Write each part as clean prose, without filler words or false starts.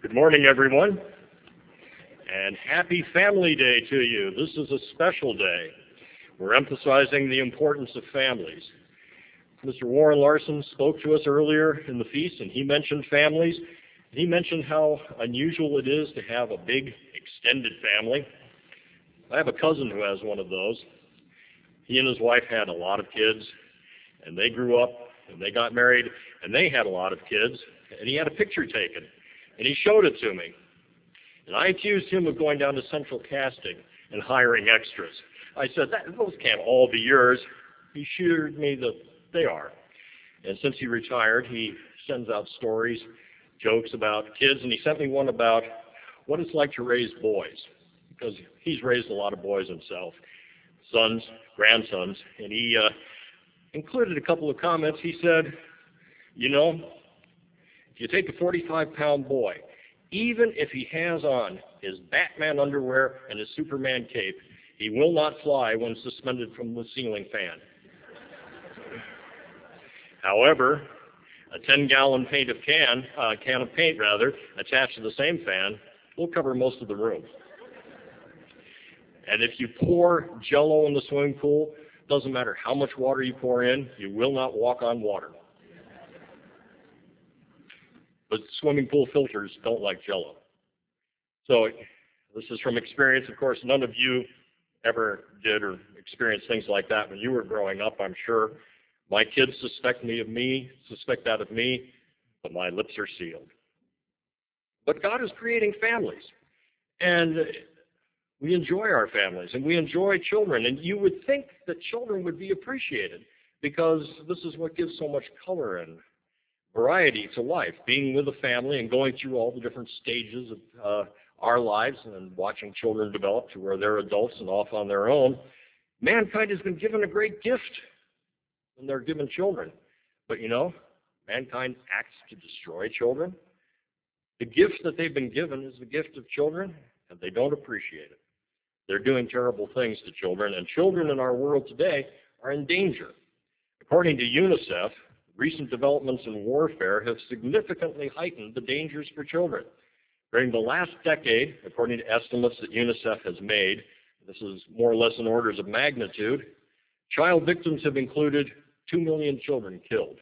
Good morning, everyone, and happy Family Day to you. This is a special day. We're emphasizing the importance of families. Mr. Warren Larson spoke to us earlier in the feast, and he mentioned families. He mentioned how unusual it is to have a big, extended family. I have a cousin who has one of those. He and his wife had a lot of kids, and they grew up, and they got married, and they had a lot of kids, and he had a picture taken. And he showed it to me. And I accused him of going down to Central Casting and hiring extras. I said, those can't all be yours. He assured me that they are. And since he retired, he sends out stories, jokes about kids, and he sent me one about what it's like to raise boys, because he's raised a lot of boys himself, sons, grandsons, and he included a couple of comments. He said, you know, if you take a 45-pound boy, even if he has on his Batman underwear and his Superman cape, he will not fly when suspended from the ceiling fan. However, a 10-gallon can of paint attached to the same fan will cover most of the room. And if you pour Jell-O in the swimming pool, doesn't matter how much water you pour in, you will not walk on water. But swimming pool filters don't like Jell-O. So this is from experience. Of course, none of you ever did or experienced things like that when you were growing up, I'm sure. My kids suspect that of me, but my lips are sealed. But God is creating families, and we enjoy our families, and we enjoy children, and you would think that children would be appreciated because this is what gives so much color and variety to life, being with a family and going through all the different stages of our lives and watching children develop to where they're adults and off on their own. Mankind has been given a great gift when they're given children. But you know, mankind acts to destroy children. The gift that they've been given is the gift of children, and they don't appreciate it. They're doing terrible things to children, and children in our world today are in danger. According to UNICEF, recent developments in warfare have significantly heightened the dangers for children. During the last decade, according to estimates that UNICEF has made, this is more or less in orders of magnitude, child victims have included 2 million children killed,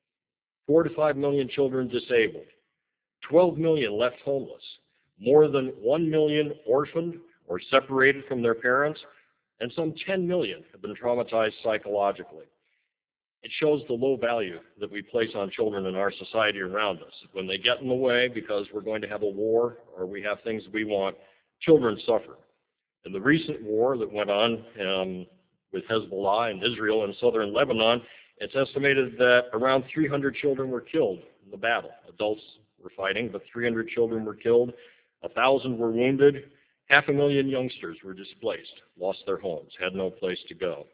4 to 5 million children disabled, 12 million left homeless, more than 1 million orphaned or separated from their parents, and some 10 million have been traumatized psychologically. It shows the low value that we place on children in our society around us. When they get in the way because we're going to have a war or we have things we want, children suffer. In the recent war that went on with Hezbollah and Israel in southern Lebanon, it's estimated that around 300 children were killed in the battle. Adults were fighting, but 300 children were killed, 1,000 were wounded, 500,000 youngsters were displaced, lost their homes, had no place to go.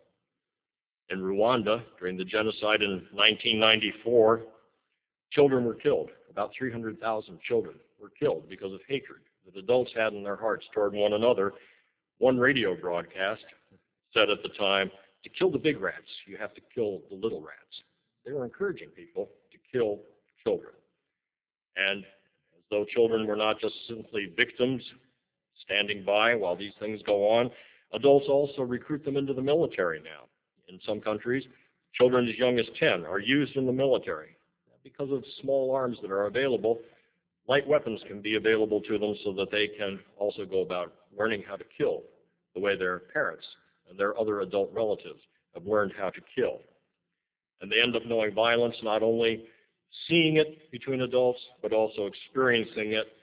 In Rwanda, during the genocide in 1994, children were killed. About 300,000 children were killed because of hatred that adults had in their hearts toward one another. One radio broadcast said at the time, to kill the big rats, you have to kill the little rats. They were encouraging people to kill children. And as though children were not just simply victims standing by while these things go on, adults also recruit them into the military now. In some countries, children as young as 10 are used in the military. Because of small arms that are available, light weapons can be available to them so that they can also go about learning how to kill the way their parents and their other adult relatives have learned how to kill. And they end up knowing violence, not only seeing it between adults, but also experiencing it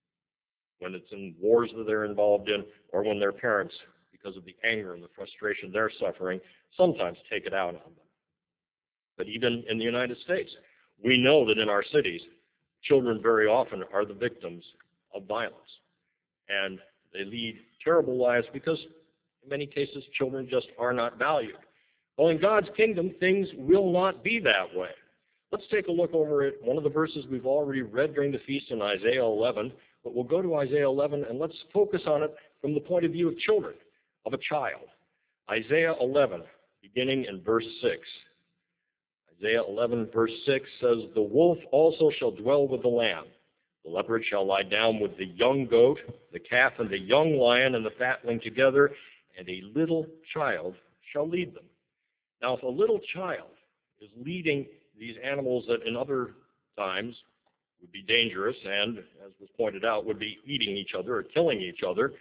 when it's in wars that they're involved in or when their parents, because of the anger and the frustration they're suffering, sometimes take it out on them. But even in the United States, we know that in our cities, children very often are the victims of violence. And they lead terrible lives because in many cases, children just are not valued. Well, in God's kingdom, things will not be that way. Let's take a look over at one of the verses we've already read during the feast in Isaiah 11, but we'll go to Isaiah 11 and let's focus on it from the point of view of children, of a child. Isaiah 11, beginning in verse 6. Isaiah 11, verse 6 says, "The wolf also shall dwell with the lamb. The leopard shall lie down with the young goat, the calf and the young lion and the fatling together, and a little child shall lead them. Now, if a little child is leading these animals that in other times would be dangerous and, as was pointed out, would be eating each other or killing each other,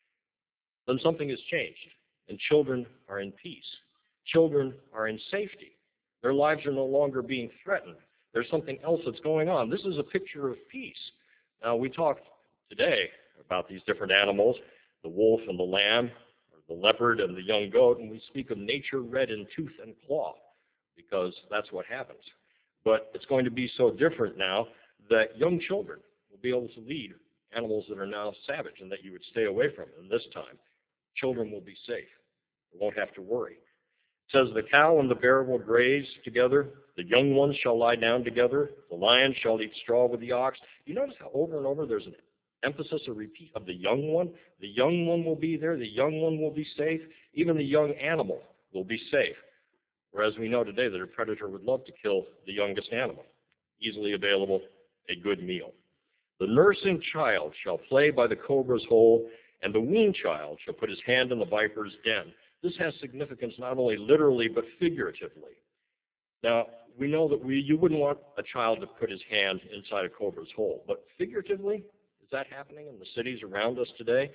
then something has changed, and children are in peace. Children are in safety. Their lives are no longer being threatened. There's something else that's going on. This is a picture of peace. Now, we talked today about these different animals, the wolf and the lamb, or the leopard and the young goat, and we speak of nature red in tooth and claw, because that's what happens. But it's going to be so different now that young children will be able to lead animals that are now savage and that you would stay away from. And this time, children will be safe. They won't have to worry. It says, the cow and the bear will graze together. The young ones shall lie down together. The lion shall eat straw with the ox. You notice how over and over there's an emphasis, a repeat of the young one. The young one will be there. The young one will be safe. Even the young animal will be safe. Whereas we know today that a predator would love to kill the youngest animal. Easily available, a good meal. The nursing child shall play by the cobra's hole, and the weaned child shall put his hand in the viper's den. This has significance not only literally but figuratively. Now, we know that you wouldn't want a child to put his hand inside a cobra's hole, but figuratively, is that happening in the cities around us today?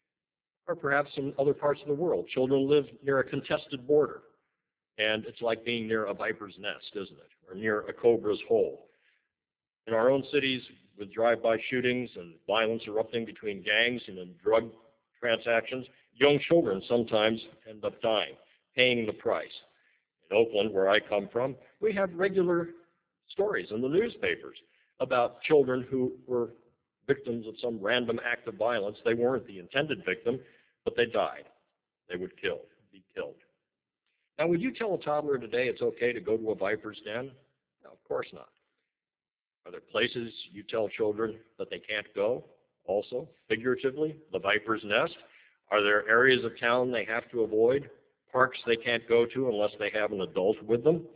Or perhaps in other parts of the world? Children live near a contested border, and it's like being near a viper's nest, isn't it? Or near a cobra's hole. In our own cities, with drive-by shootings and violence erupting between gangs and in drug transactions, young children sometimes end up dying, paying the price. In Oakland, where I come from, we have regular stories in the newspapers about children who were victims of some random act of violence. They weren't the intended victim, but they died. They would be killed. Now, would you tell a toddler today it's okay to go to a viper's den? No, of course not. Are there places you tell children that they can't go? Also, figuratively, the viper's nest. Are there areas of town they have to avoid? Parks they can't go to unless they have an adult with them?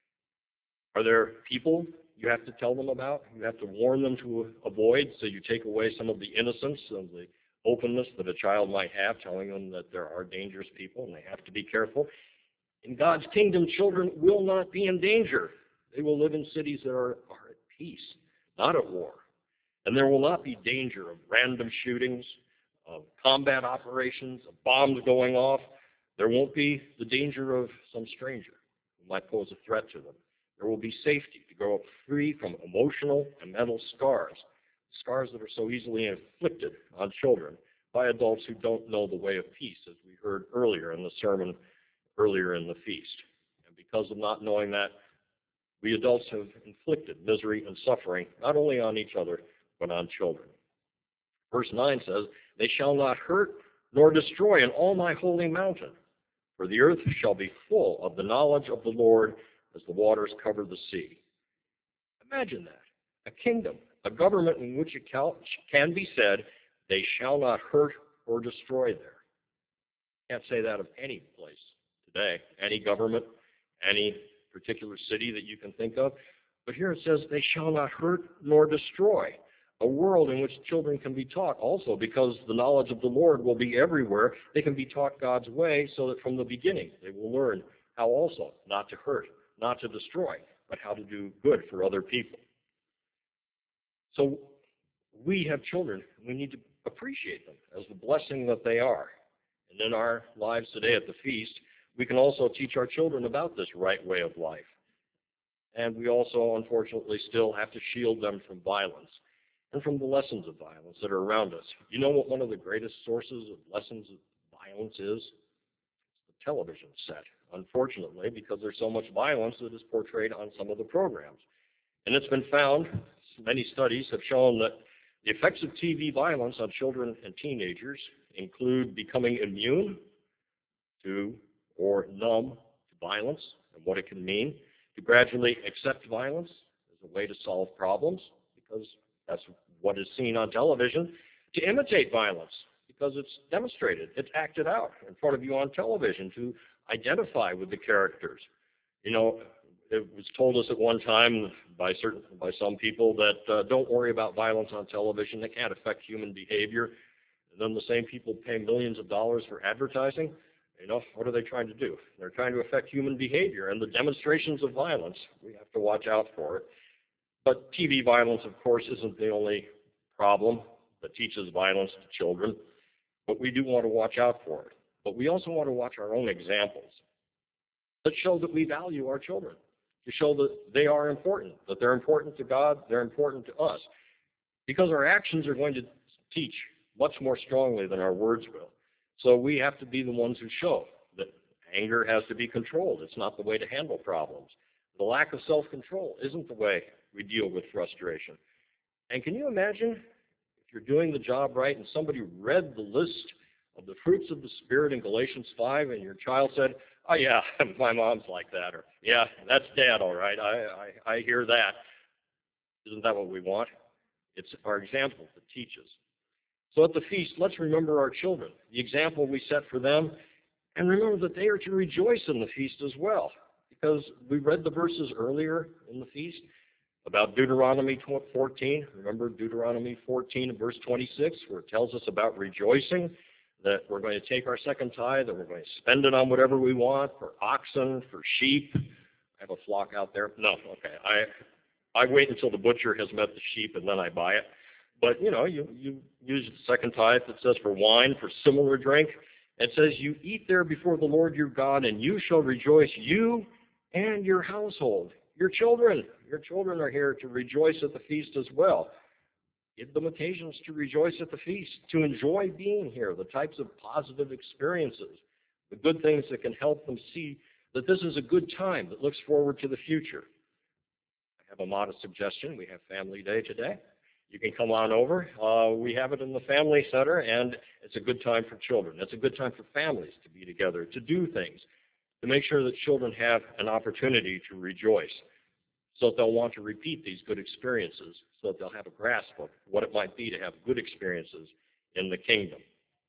Are there people you have to tell them about? You have to warn them to avoid, so you take away some of the innocence and the openness that a child might have, telling them that there are dangerous people and they have to be careful. In God's kingdom, children will not be in danger. They will live in cities that are at peace, not at war. And there will not be danger of random shootings, of combat operations, of bombs going off. There won't be the danger of some stranger who might pose a threat to them. There will be safety to grow up free from emotional and mental scars that are so easily inflicted on children by adults who don't know the way of peace, as we heard earlier in the sermon, earlier in the feast. And because of not knowing that, we adults have inflicted misery and suffering not only on each other, but on children. Verse 9 says, they shall not hurt nor destroy in all my holy mountain, for the earth shall be full of the knowledge of the Lord as the waters cover the sea. Imagine that. A kingdom, a government in which it can be said, they shall not hurt or destroy there. Can't say that of any place today, any government, any particular city that you can think of. But here it says, they shall not hurt nor destroy. A world in which children can be taught also, because the knowledge of the Lord will be everywhere. They can be taught God's way so that from the beginning they will learn how also not to hurt, not to destroy, but how to do good for other people. So we have children. We need to appreciate them as the blessing that they are. And in our lives today at the feast, we can also teach our children about this right way of life. And we also, unfortunately, still have to shield them from violence and from the lessons of violence that are around us. You know what one of the greatest sources of lessons of violence is? It's the television set, unfortunately, because there's so much violence that is portrayed on some of the programs. And it's been found, many studies have shown that the effects of TV violence on children and teenagers include becoming immune to or numb to violence and what it can mean, to gradually accept violence as a way to solve problems, because that's what is seen on television, to imitate violence, because it's demonstrated, it's acted out in front of you on television, to identify with the characters. You know, it was told us at one time by some people that don't worry about violence on television. It can't affect human behavior. And then the same people pay millions of dollars for advertising. What are they trying to do? They're trying to affect human behavior. And the demonstrations of violence, we have to watch out for it. But TV violence, of course, isn't the only problem that teaches violence to children. But we do want to watch out for it. But we also want to watch our own examples that show that we value our children, to show that they are important, that they're important to God, they're important to us. Because our actions are going to teach much more strongly than our words will. So we have to be the ones who show that anger has to be controlled. It's not the way to handle problems. The lack of self-control isn't the way we deal with frustration. And can you imagine if you're doing the job right and somebody read the list of the fruits of the Spirit in Galatians 5 and your child said, "Oh yeah, my mom's like that," or "Yeah, that's Dad, all right, I hear that." Isn't that what we want? It's our example that teaches. So at the feast, let's remember our children, the example we set for them, and remember that they are to rejoice in the feast as well. Because we read the verses earlier in the feast about Deuteronomy 14. Remember Deuteronomy 14 and verse 26, where it tells us about rejoicing, that we're going to take our second tithe and we're going to spend it on whatever we want, for oxen, for sheep. I have a flock out there. No, okay. I wait until the butcher has met the sheep and then I buy it. But, you use the second tithe that says for wine, for similar drink. It says, you eat there before the Lord your God, and you shall rejoice, you and your household. Your children are here to rejoice at the feast as well. Give them occasions to rejoice at the feast, to enjoy being here, the types of positive experiences, the good things that can help them see that this is a good time that looks forward to the future. I have a modest suggestion. We have Family Day today. You can come on over. We have it in the Family Center, and it's a good time for children. It's a good time for families to be together, to do things, to make sure that children have an opportunity to rejoice, so that they'll want to repeat these good experiences, so that they'll have a grasp of what it might be to have good experiences in the kingdom.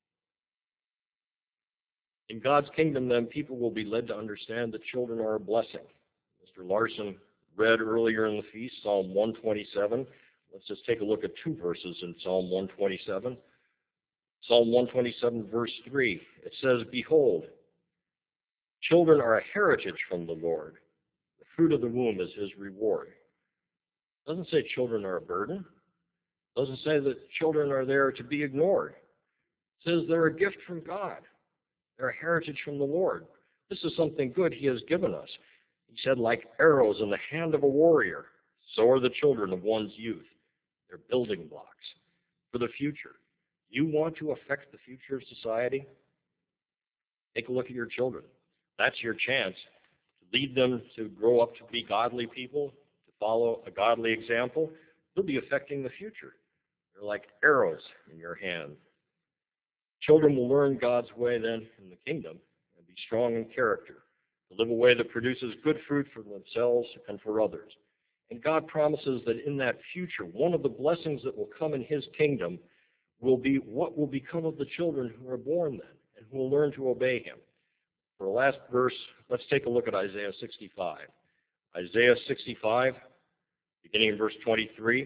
In God's kingdom, then, people will be led to understand that children are a blessing. Mr. Larson read earlier in the feast, Psalm 127. Let's just take a look at two verses in Psalm 127. Psalm 127, verse 3, it says, "Behold, children are a heritage from the Lord. The fruit of the womb is his reward." It doesn't say children are a burden. It doesn't say that children are there to be ignored. It says they're a gift from God. They're a heritage from the Lord. This is something good he has given us. He said, like arrows in the hand of a warrior, so are the children of one's youth. They're building blocks for the future. You want to affect the future of society? Take a look at your children. That's your chance to lead them to grow up to be godly people, to follow a godly example. They'll be affecting the future. They're like arrows in your hand. Children will learn God's way then in the kingdom and be strong in character, to live a way that produces good fruit for themselves and for others. And God promises that in that future, one of the blessings that will come in his kingdom will be what will become of the children who are born then and who will learn to obey him. For the last verse, let's take a look at Isaiah 65. Isaiah 65, beginning in verse 23.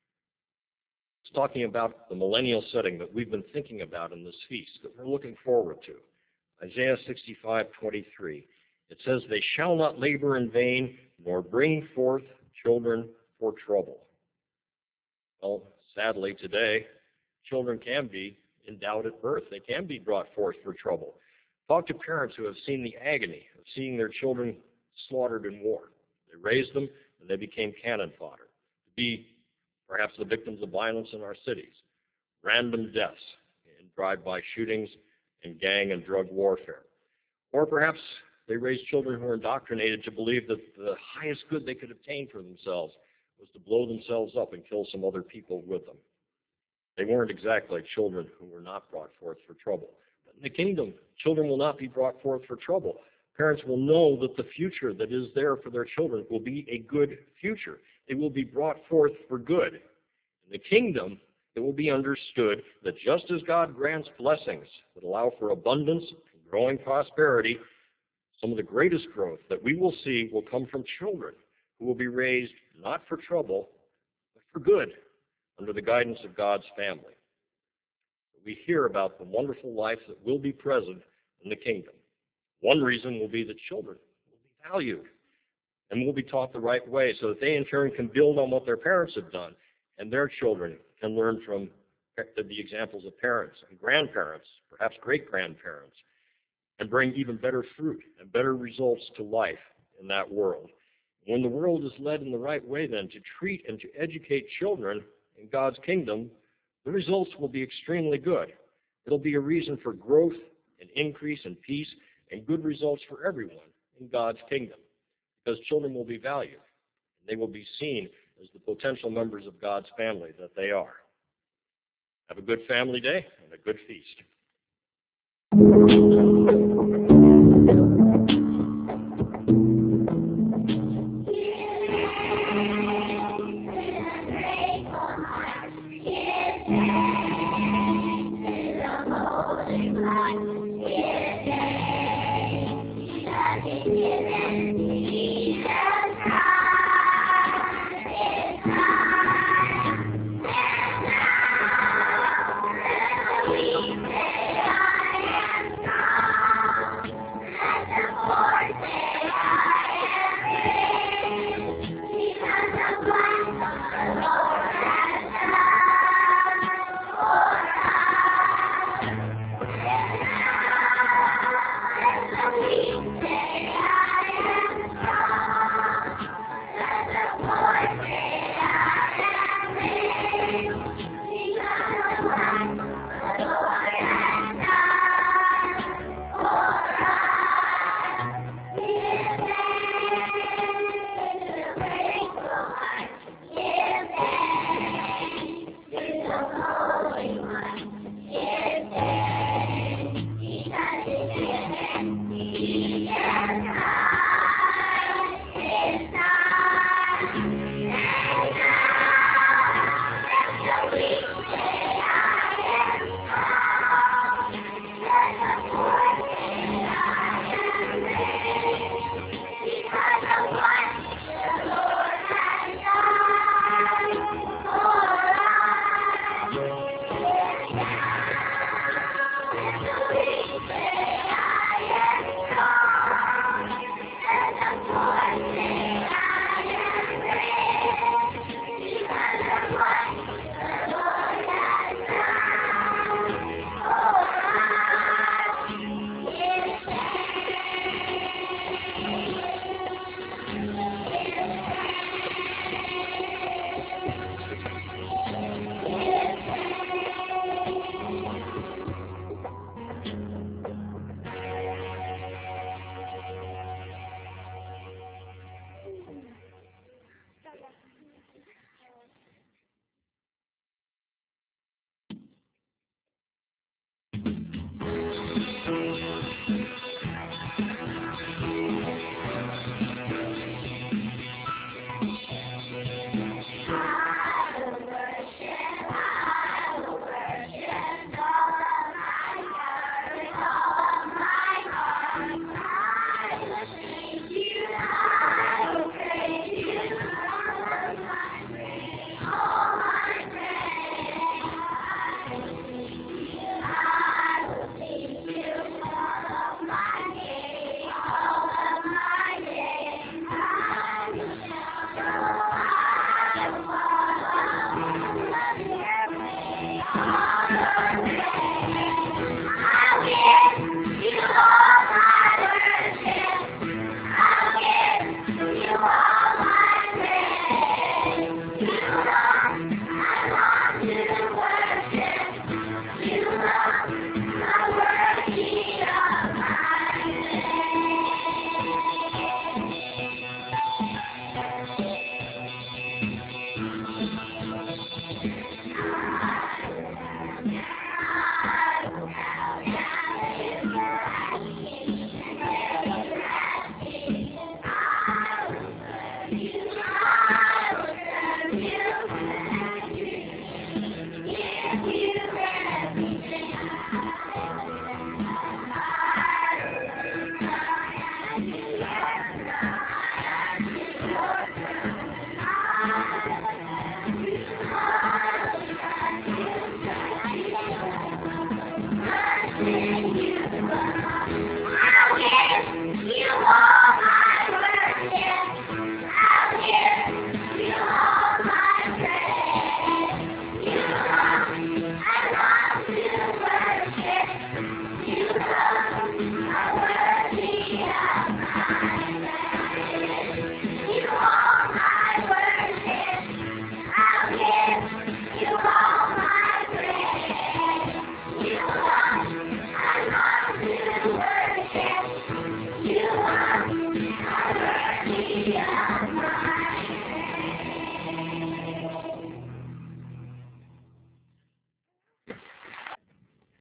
It's talking about the millennial setting that we've been thinking about in this feast, that we're looking forward to. Isaiah 65:23. It says, "They shall not labor in vain, nor bring forth children for trouble." Well, sadly today, children can be endowed at birth. They can be brought forth for trouble. Talk to parents who have seen the agony of seeing their children slaughtered in war. They raised them, and they became cannon fodder to be perhaps the victims of violence in our cities, random deaths in drive-by shootings and gang and drug warfare. Or perhaps they raised children who are indoctrinated to believe that the highest good they could obtain for themselves was to blow themselves up and kill some other people with them. They weren't exactly children who were not brought forth for trouble. But in the kingdom, children will not be brought forth for trouble. Parents will know that the future that is there for their children will be a good future. They will be brought forth for good. In the kingdom, it will be understood that just as God grants blessings that allow for abundance and growing prosperity, some of the greatest growth that we will see will come from children who will be raised not for trouble, but for good, under the guidance of God's family. We hear about the wonderful life that will be present in the kingdom. One reason will be that children will be valued and will be taught the right way so that they in turn can build on what their parents have done, and their children can learn from the examples of parents and grandparents, perhaps great-grandparents, and bring even better fruit and better results to life in that world. When the world is led in the right way, then, to treat and to educate children in God's kingdom, the results will be extremely good. It'll be a reason for growth and increase and peace and good results for everyone in God's kingdom, because children will be valued, and they will be seen as the potential members of God's family that they are. Have a good family day and a good feast.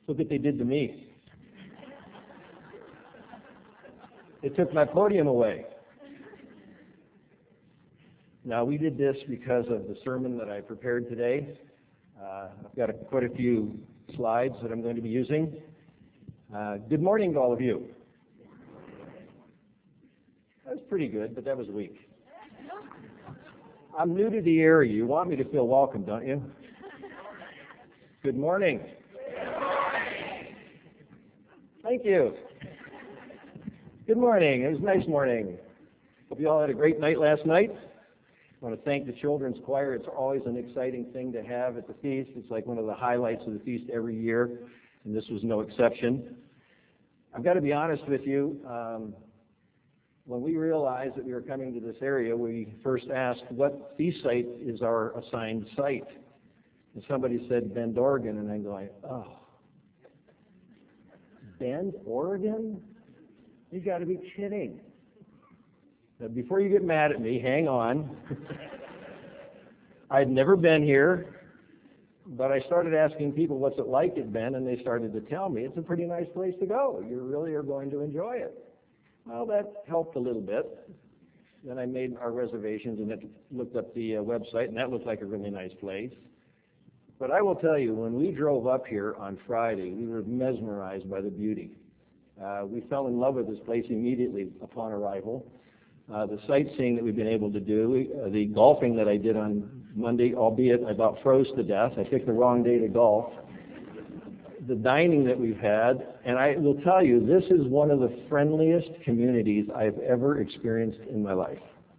Look what they did to me. They took my podium away. Now, we did this because of the sermon that I prepared today. I've got quite a few slides that I'm going to be using. Good morning to all of you. That was pretty good, but that was weak. I'm new to the area. You want me to feel welcome, don't you? Good morning. Good morning. Thank you. Good morning. It was a nice morning. Hope you all had a great night last night. I want to thank the children's choir. It's always an exciting thing to have at the feast. It's like one of the highlights of the feast every year, and this was no exception. I've got to be honest with you. When we realized that we were coming to this area, we first asked, what feast site is our assigned site? And somebody said, Bend, Oregon, and I'm going, oh, Bend, Oregon? You got to be kidding. Now, before you get mad at me, hang on. I'd never been here, but I started asking people what's it like at Bend, and they started to tell me it's a pretty nice place to go. You really are going to enjoy it. Well, that helped a little bit. Then I made our reservations and looked up the website, and that looked like a really nice place. But I will tell you, when we drove up here on Friday, we were mesmerized by the beauty. We fell in love with this place immediately upon arrival. The sightseeing that we've been able to do, the golfing that I did on Monday, albeit I about froze to death. I picked the wrong day to golf. The dining that we've had, and I will tell you, this is one of the friendliest communities I've ever experienced in my life.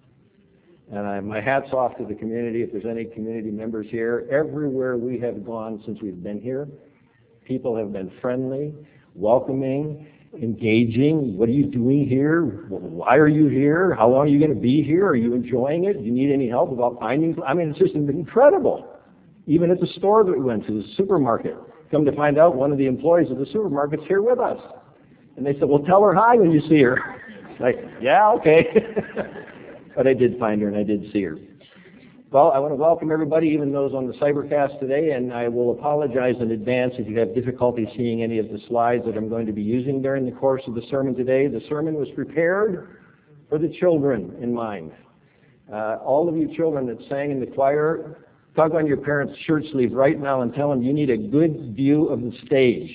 And my hat's off to the community. If there's any community members here, everywhere we have gone since we've been here, people have been friendly, welcoming, engaging. What are you doing here? Why are you here? How long are you going to be here? Are you enjoying it? Do you need any help about finding? I mean, it's just incredible. Even at the store that we went to, the supermarket. Come to find out, one of the employees of the supermarket's here with us. And they said, well, tell her hi when you see her. Like, yeah, okay. But I did find her and I did see her. Well, I want to welcome everybody, even those on the Cybercast today, and I will apologize in advance if you have difficulty seeing any of the slides that I'm going to be using during the course of the sermon today. The sermon was prepared for the children in mind. All of you children that sang in the choir, tug on your parents' shirt sleeve right now and tell them you need a good view of the stage.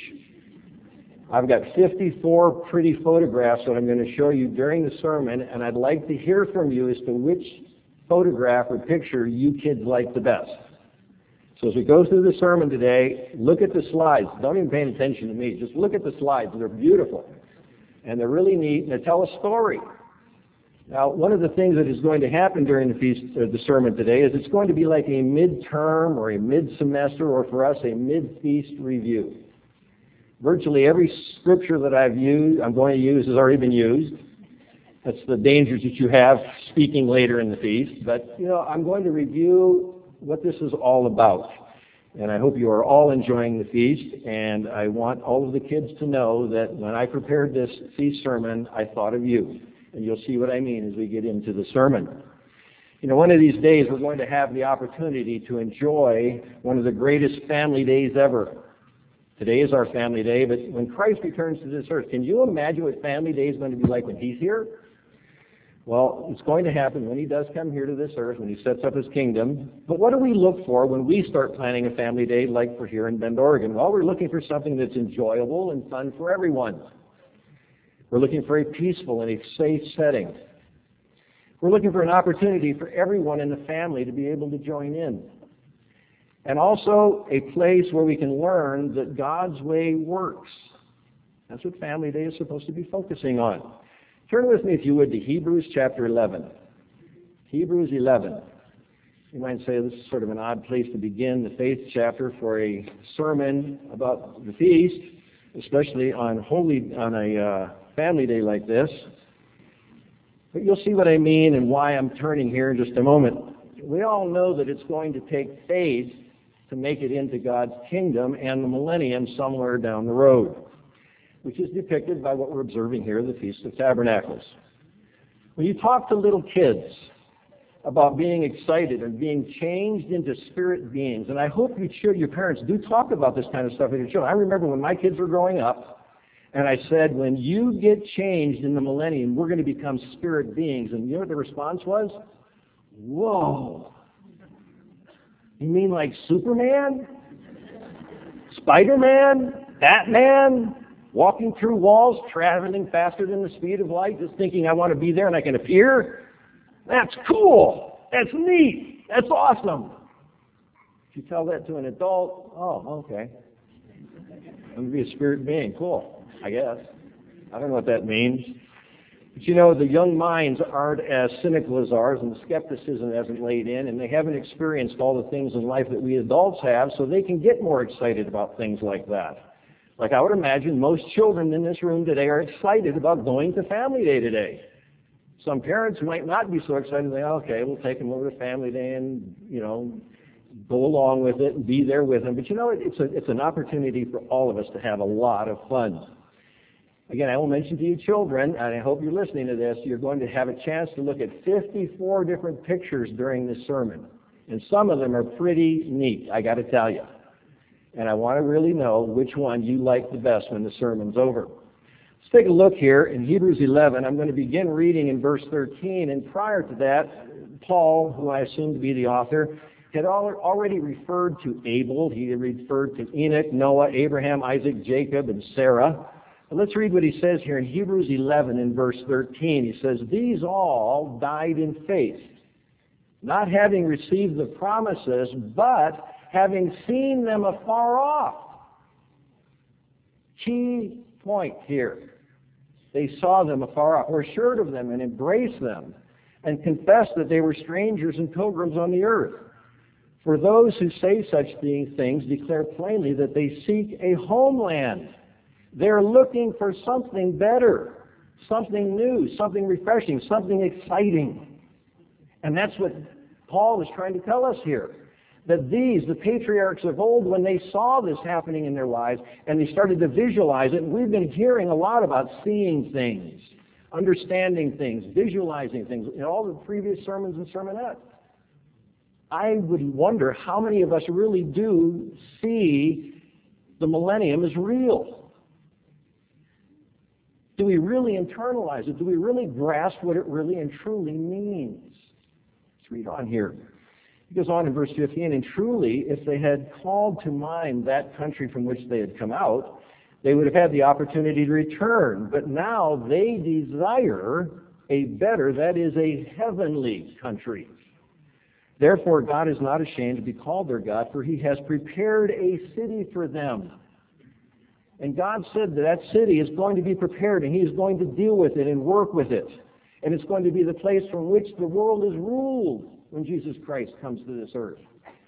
I've got 54 pretty photographs that I'm going to show you during the sermon, and I'd like to hear from you as to which photograph or picture you kids like the best. So as we go through the sermon today, look at the slides. Don't even pay attention to me. Just look at the slides. They're beautiful, and they're really neat, and they tell a story. Now, one of the things that is going to happen during the sermon today is it's going to be like a midterm or a mid-semester, or for us, a mid-feast review. Virtually every scripture that I'm going to use has already been used. That's the dangers that you have speaking later in the feast. But, I'm going to review what this is all about. And I hope you are all enjoying the feast. And I want all of the kids to know that when I prepared this feast sermon, I thought of you. And you'll see what I mean as we get into the sermon. One of these days we're going to have the opportunity to enjoy one of the greatest family days ever. Today is our family day, but when Christ returns to this earth, can you imagine what family day is going to be like when He's here? Well, it's going to happen when He does come here to this earth, when He sets up His kingdom. But what do we look for when we start planning a family day like for here in Bend, Oregon? Well, we're looking for something that's enjoyable and fun for everyone. We're looking for a peaceful and a safe setting. We're looking for an opportunity for everyone in the family to be able to join in. And also a place where we can learn that God's way works. That's what Family Day is supposed to be focusing on. Turn with me, if you would, to Hebrews chapter 11. Hebrews 11. You might say this is sort of an odd place to begin the faith chapter for a sermon about the feast, especially on a family day like this. But you'll see what I mean and why I'm turning here in just a moment. We all know that it's going to take faith to make it into God's kingdom and the millennium somewhere down the road, which is depicted by what we're observing here, the Feast of Tabernacles. When you talk to little kids, about being excited and being changed into spirit beings. And I hope your parents do talk about this kind of stuff with your children. I remember when my kids were growing up, and I said, when you get changed in the millennium, we're going to become spirit beings. And you know what the response was? Whoa. You mean like Superman? Spider-Man? Batman? Walking through walls, traveling faster than the speed of light, just thinking I want to be there and I can appear? That's cool. That's neat. That's awesome. If you tell that to an adult, oh, okay. I'm going to be a spirit being. Cool, I guess. I don't know what that means. But you know, the young minds aren't as cynical as ours, and the skepticism hasn't laid in, and they haven't experienced all the things in life that we adults have, so they can get more excited about things like that. Like I would imagine most children in this room today are excited about going to Family Day today. Some parents might not be so excited. They, okay, we'll take them over to Family Day and, go along with it and be there with them. But it's an opportunity for all of us to have a lot of fun. Again, I will mention to you children, and I hope you're listening to this, you're going to have a chance to look at 54 different pictures during this sermon. And some of them are pretty neat, I got to tell you. And I want to really know which one you like the best when the sermon's over. Let's take a look here in Hebrews 11. I'm going to begin reading in verse 13. And prior to that, Paul, who I assume to be the author, had already referred to Abel. He had referred to Enoch, Noah, Abraham, Isaac, Jacob, and Sarah. But let's read what he says here in Hebrews 11 in verse 13. He says, "These all died in faith, not having received the promises, but having seen them afar off." Key point here. They saw them afar off, were assured of them, and embraced them, and confessed that they were strangers and pilgrims on the earth. For those who say such things declare plainly that they seek a homeland. They're looking for something better, something new, something refreshing, something exciting. And that's what Paul is trying to tell us here. That the patriarchs of old, when they saw this happening in their lives, and they started to visualize it, and we've been hearing a lot about seeing things, understanding things, visualizing things, in all the previous sermons and sermonettes. I would wonder how many of us really do see the millennium as real. Do we really internalize it? Do we really grasp what it really and truly means? Let's read on here. He goes on in verse 15, "And truly, if they had called to mind that country from which they had come out, they would have had the opportunity to return. But now they desire a better, that is, a heavenly country. Therefore, God is not ashamed to be called their God, for he has prepared a city for them." And God said that city is going to be prepared, and he is going to deal with it and work with it. And it's going to be the place from which the world is ruled when Jesus Christ comes to this earth.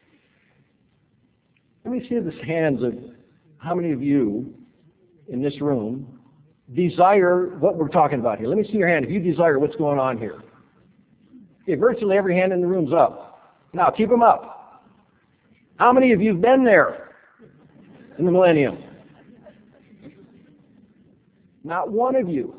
Let me see the hands of how many of you in this room desire what we're talking about here. Let me see your hand if you desire what's going on here. Okay, virtually every hand in the room's up. Now, keep them up. How many of you have been there in the millennium? Not one of you.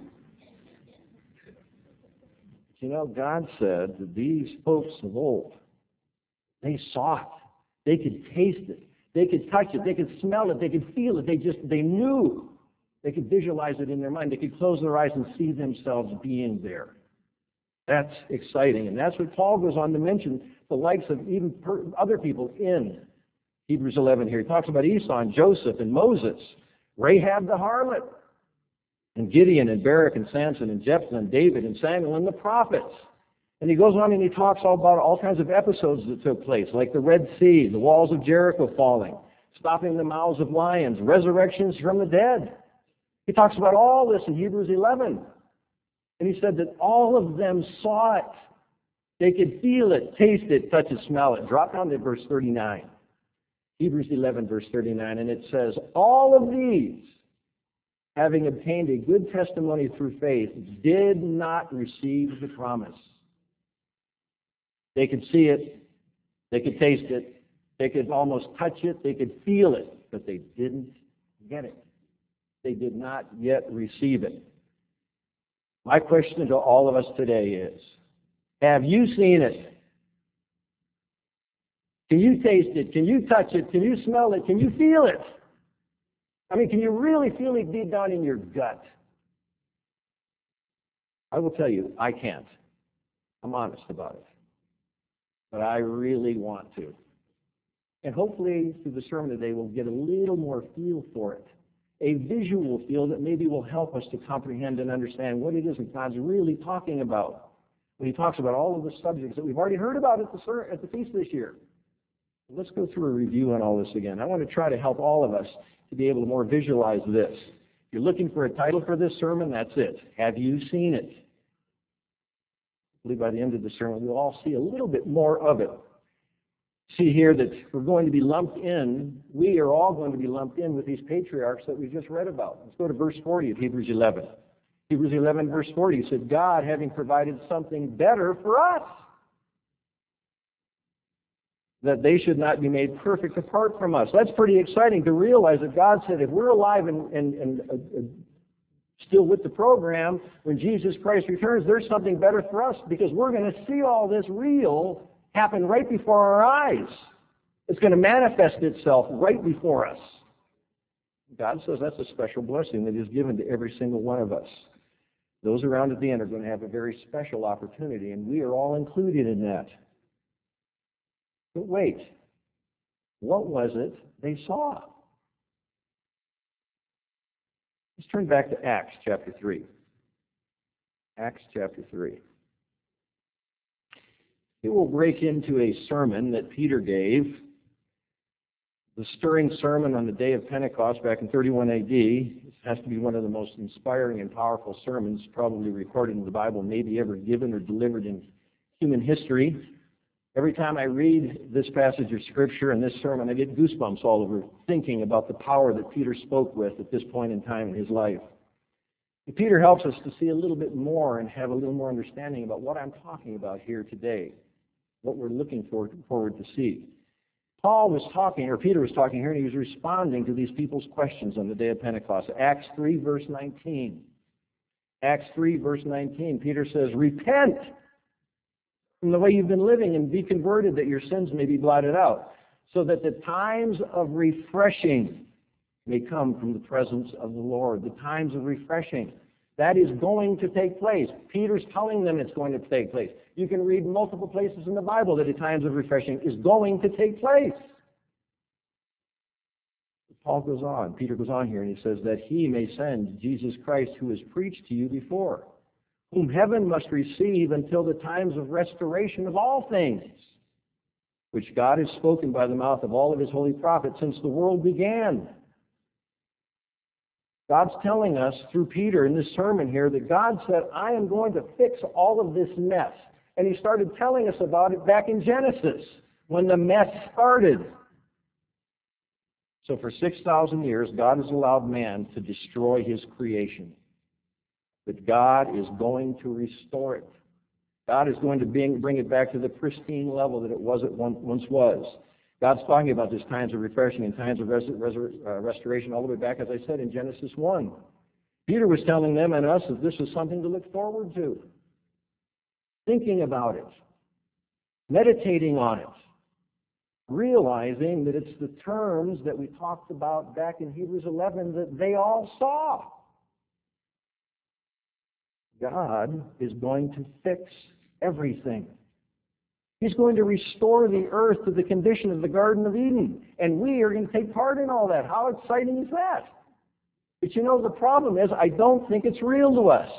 God said that these folks of old, they saw it. They could taste it. They could touch it. They could smell it. They could feel it. They knew. They could visualize it in their mind. They could close their eyes and see themselves being there. That's exciting. And that's what Paul goes on to mention, the likes of even other people in Hebrews 11 here. He talks about Esau and Joseph and Moses, Rahab the harlot, and Gideon and Barak and Samson and Jephthah and David and Samuel and the prophets. And he goes on and he talks all about all kinds of episodes that took place, like the Red Sea, the walls of Jericho falling, stopping the mouths of lions, resurrections from the dead. He talks about all this in Hebrews 11. And he said that all of them saw it. They could feel it, taste it, touch it, smell it. Drop down to verse 39. Hebrews 11, verse 39. And it says, "All of these, having obtained a good testimony through faith, did not receive the promise." They could see it, they could taste it, they could almost touch it, they could feel it, but they didn't get it. They did not yet receive it. My question to all of us today is, have you seen it? Can you taste it? Can you touch it? Can you smell it? Can you feel it? I mean, can you really feel it deep down in your gut? I will tell you, I can't. I'm honest about it. But I really want to. And hopefully through the sermon today we'll get a little more feel for it. A visual feel that maybe will help us to comprehend and understand what it is that God's really talking about when He talks about all of the subjects that we've already heard about at the feast this year. Let's go through a review on all this again. I want to try to help all of us to be able to more visualize this. If you're looking for a title for this sermon, that's it. Have you seen it? Hopefully by the end of the sermon we'll all see a little bit more of it. See here that we're going to be lumped in, we are all going to be lumped in with these patriarchs that we just read about. Let's go to verse 40 of Hebrews 11. Hebrews 11 verse 40 said, God having provided something better for us, that they should not be made perfect apart from us. That's pretty exciting to realize that God said if we're alive and still with the program, when Jesus Christ returns, there's something better for us because we're going to see all this real happen right before our eyes. It's going to manifest itself right before us. God says that's a special blessing that is given to every single one of us. Those around at the end are going to have a very special opportunity, and we are all included in that. But wait, what was it they saw? Let's turn back to Acts chapter 3. Acts chapter 3. It will break into a sermon that Peter gave, the stirring sermon on the day of Pentecost back in 31 AD. It has to be one of the most inspiring and powerful sermons probably recorded in the Bible, maybe ever given or delivered in human history. Every time I read this passage of Scripture and this sermon, I get goosebumps all over thinking about the power that Peter spoke with at this point in time in his life. And Peter helps us to see a little bit more and have a little more understanding about what I'm talking about here today, what we're looking forward to see. Peter was talking here, and he was responding to these people's questions on the day of Pentecost. Acts 3, verse 19. Acts 3, verse 19, Peter says, repent from the way you've been living and be converted that your sins may be blotted out, so that the times of refreshing may come from the presence of the Lord. The times of refreshing. That is going to take place. Peter's telling them it's going to take place. You can read multiple places in the Bible that the times of refreshing is going to take place. Peter goes on here, and he says that he may send Jesus Christ, who is preached to you before, whom heaven must receive until the times of restoration of all things, which God has spoken by the mouth of all of his holy prophets since the world began. God's telling us through Peter in this sermon here that God said, I am going to fix all of this mess. And he started telling us about it back in Genesis when the mess started. So for 6,000 years, God has allowed man to destroy his creation. But God is going to restore it. God is going to bring it back to the pristine level that it once was. God's talking about these times of refreshing and times of restoration all the way back, as I said, in Genesis 1. Peter was telling them and us that this was something to look forward to. Thinking about it. Meditating on it. Realizing that it's the terms that we talked about back in Hebrews 11 that they all saw. God is going to fix everything. He's going to restore the earth to the condition of the Garden of Eden. And we are going to take part in all that. How exciting is that? But you know, the problem is I don't think it's real to us.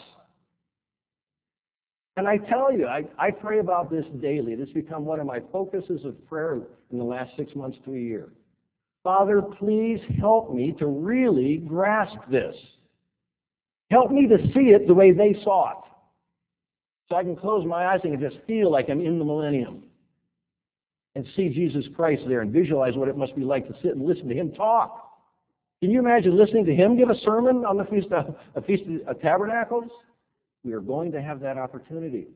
And I tell you, I pray about this daily. It's become one of my focuses of prayer in the last 6 months to a year. Father, please help me to really grasp this. Help me to see it the way they saw it. So I can close my eyes and just feel like I'm in the millennium. And see Jesus Christ there and visualize what it must be like to sit and listen to him talk. Can you imagine listening to him give a sermon on the Feast of Tabernacles? We are going to have that opportunity.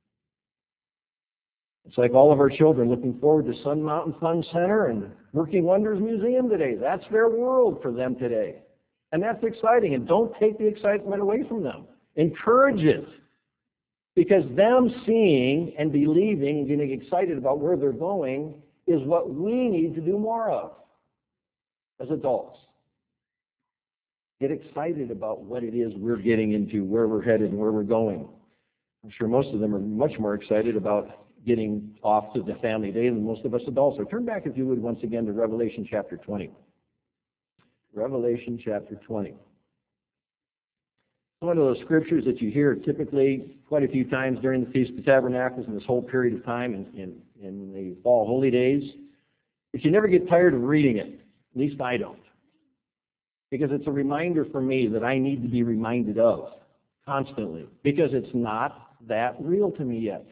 It's like all of our children looking forward to Sun Mountain Fun Center and Working Wonders Museum today. That's their world for them today. And that's exciting. And don't take the excitement away from them. Encourage it. Because them seeing and believing and getting excited about where they're going is what we need to do more of as adults. Get excited about what it is we're getting into, where we're headed, and where we're going. I'm sure most of them are much more excited about getting off to the family day than most of us adults. So turn back, if you would, once again to Revelation chapter 20. Revelation chapter 20. One of those scriptures that you hear typically quite a few times during the Feast of Tabernacles and this whole period of time in the fall holy days. But you never get tired of reading it. At least I don't. Because it's a reminder for me that I need to be reminded of constantly. Because it's not that real to me yet.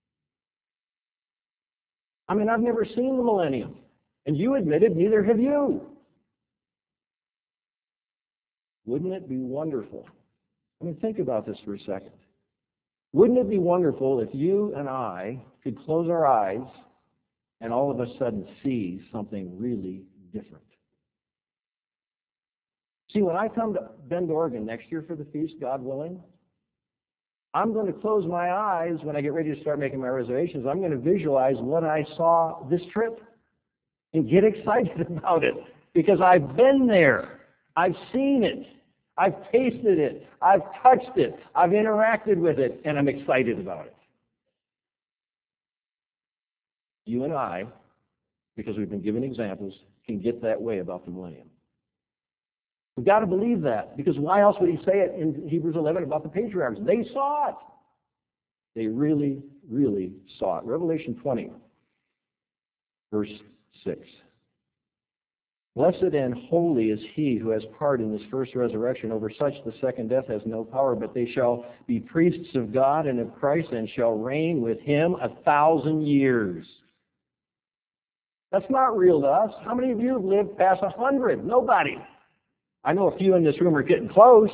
I mean, I've never seen the millennium. And you admitted neither have you. Wouldn't it be wonderful? I mean, think about this for a second. Wouldn't it be wonderful if you and I could close our eyes and all of a sudden see something really different? See, when I come to Bend, Oregon next year for the feast, God willing, I'm going to close my eyes when I get ready to start making my reservations. I'm going to visualize what I saw this trip and get excited about it because I've been there. I've seen it. I've tasted it. I've touched it. I've interacted with it, and I'm excited about it. You and I, because we've been given examples, can get that way about the millennium. We've got to believe that, because why else would he say it in Hebrews 11 about the patriarchs? They saw it. They really, really saw it. Revelation 20, verse 6. Blessed and holy is he who has part in this first resurrection. Over such the second death has no power, but they shall be priests of God and of Christ and shall reign with him 1,000 years. That's not real to us. How many of you have lived past 100? Nobody. I know a few in this room are getting close.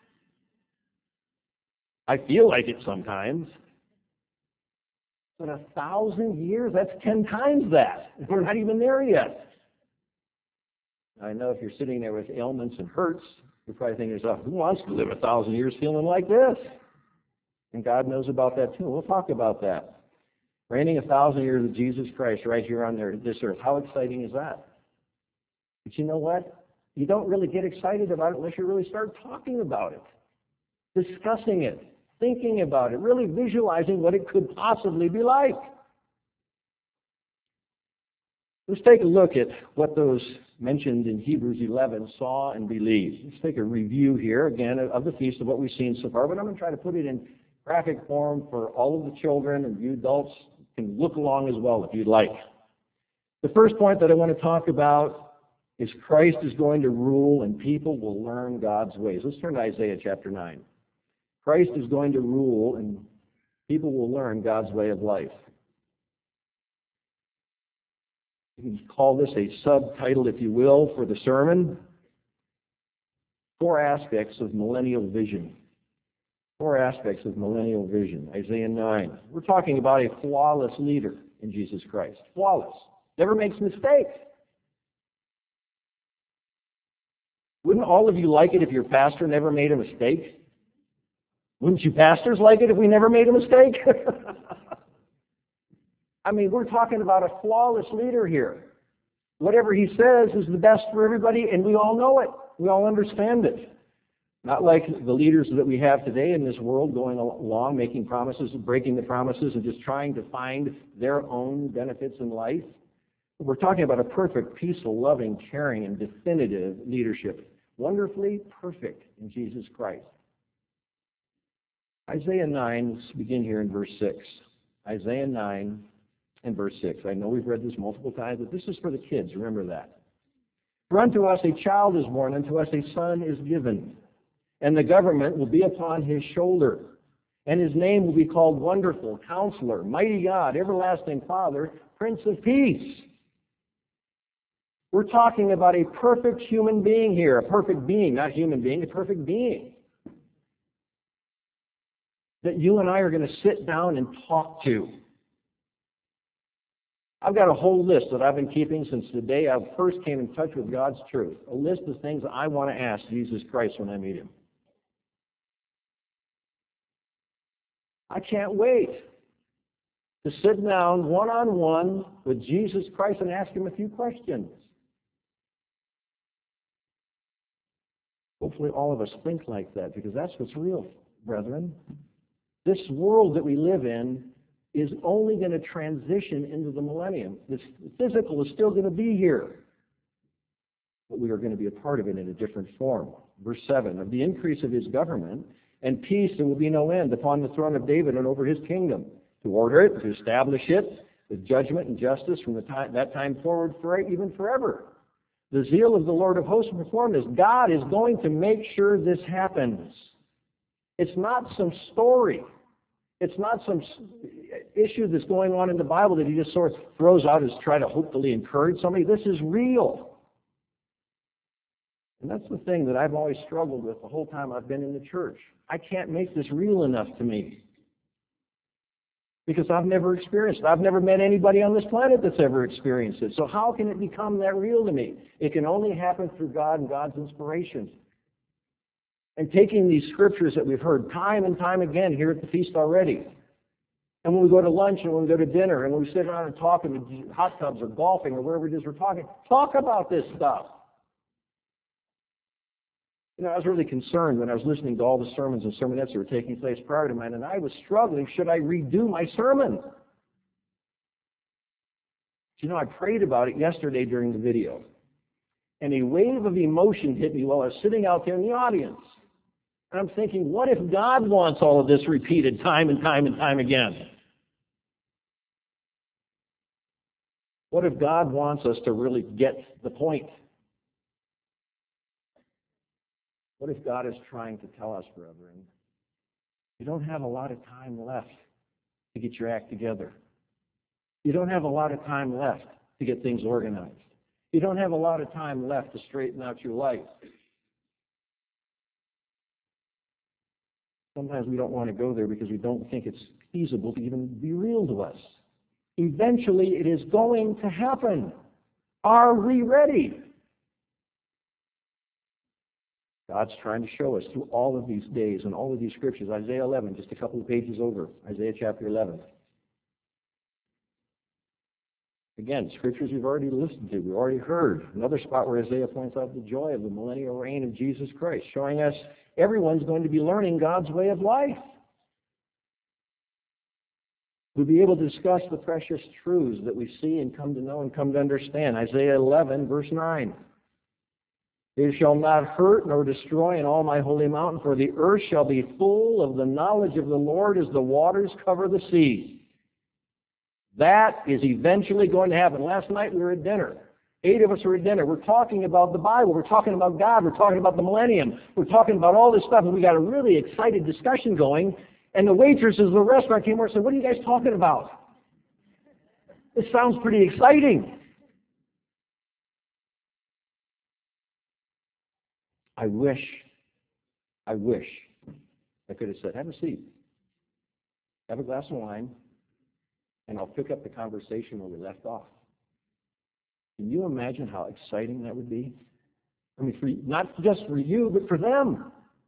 I feel like it sometimes. But 1,000 years, that's 10 times that. We're not even there yet. I know if you're sitting there with ailments and hurts, you're probably thinking to yourself, who wants to live 1,000 years feeling like this? And God knows about that too. We'll talk about that. Reigning 1,000 years with Jesus Christ right here on this earth. How exciting is that? But you know what? You don't really get excited about it unless you really start talking about it, discussing it, thinking about it, really visualizing what it could possibly be like. Let's take a look at what those mentioned in Hebrews 11 saw and believed. Let's take a review here, again, of the feast of what we've seen so far, but I'm going to try to put it in graphic form for all of the children, and you adults can look along as well if you'd like. The first point that I want to talk about is Christ is going to rule and people will learn God's ways. Let's turn to Isaiah chapter 9. Christ is going to rule and people will learn God's way of life. You can call this a subtitle, if you will, for the sermon. 4 aspects of millennial vision. 4 aspects of millennial vision. Isaiah 9. We're talking about a flawless leader in Jesus Christ. Flawless. Never makes mistakes. Wouldn't all of you like it if your pastor never made a mistake? Wouldn't you pastors like it if we never made a mistake? I mean, we're talking about a flawless leader here. Whatever he says is the best for everybody, and we all know it. We all understand it. Not like the leaders that we have today in this world going along, making promises, breaking the promises, and just trying to find their own benefits in life. We're talking about a perfect, peaceful, loving, caring, and definitive leadership. Wonderfully perfect in Jesus Christ. Isaiah 9, let's begin here in verse 6. Isaiah 9 and verse 6. I know we've read this multiple times, but this is for the kids. Remember that. For unto us a child is born, unto us a son is given, and the government will be upon his shoulder. And his name will be called Wonderful, Counselor, Mighty God, Everlasting Father, Prince of Peace. We're talking about a perfect human being here. A perfect being, not human being, a perfect being. That you and I are going to sit down and talk to. I've got a whole list that I've been keeping since the day I first came in touch with God's truth. A list of things I want to ask Jesus Christ when I meet him. I can't wait to sit down one-on-one with Jesus Christ and ask Him a few questions. Hopefully all of us think like that, because that's what's real, brethren. This world that we live in is only going to transition into the millennium. The physical is still going to be here, but we are going to be a part of it in a different form. Verse 7, of the increase of His government and peace there will be no end upon the throne of David and over His kingdom, to order it, to establish it with judgment and justice from that time forward, even forever. The zeal of the Lord of hosts will perform this. God is going to make sure this happens. It's not some story. It's not some issue that's going on in the Bible that He just sort of throws out as try to hopefully encourage somebody. This is real. And that's the thing that I've always struggled with the whole time I've been in the church. I can't make this real enough to me, because I've never experienced it. I've never met anybody on this planet that's ever experienced it. So how can it become that real to me? It can only happen through God and God's inspiration. And taking these scriptures that we've heard time and time again here at the feast already, and when we go to lunch and when we go to dinner and when we sit around and talk in the hot tubs or golfing or wherever it is we're talking, talk about this stuff. You know, I was really concerned when I was listening to all the sermons and sermonettes that were taking place prior to mine, and I was struggling, should I redo my sermon? You know, I prayed about it yesterday during the video, and a wave of emotion hit me while I was sitting out there in the audience. And I'm thinking, what if God wants all of this repeated time and time and time again? What if God wants us to really get the point? What if God is trying to tell us, brethren, you don't have a lot of time left to get your act together. You don't have a lot of time left to get things organized. You don't have a lot of time left to straighten out your life. Sometimes we don't want to go there because we don't think it's feasible to even be real to us. Eventually, it is going to happen. Are we ready? God's trying to show us through all of these days and all of these scriptures. Isaiah 11, just a couple of pages over. Isaiah chapter 11. Again, scriptures we've already listened to, we've already heard. Another spot where Isaiah points out the joy of the millennial reign of Jesus Christ, showing us everyone's going to be learning God's way of life. We'll be able to discuss the precious truths that we see and come to know and come to understand. Isaiah 11, verse 9. It shall not hurt nor destroy in all my holy mountain, for the earth shall be full of the knowledge of the Lord as the waters cover the sea. That is eventually going to happen. Last night we were at dinner. 8 of us were at dinner. We're talking about the Bible. We're talking about God. We're talking about the millennium. We're talking about all this stuff, and we got a really excited discussion going. And the waitresses of the restaurant came over and said, "What are you guys talking about? This sounds pretty exciting." I wish I could have said, "Have a seat, have a glass of wine, and I'll pick up the conversation where we left off." Can you imagine how exciting that would be? I mean, not just for you, but for them.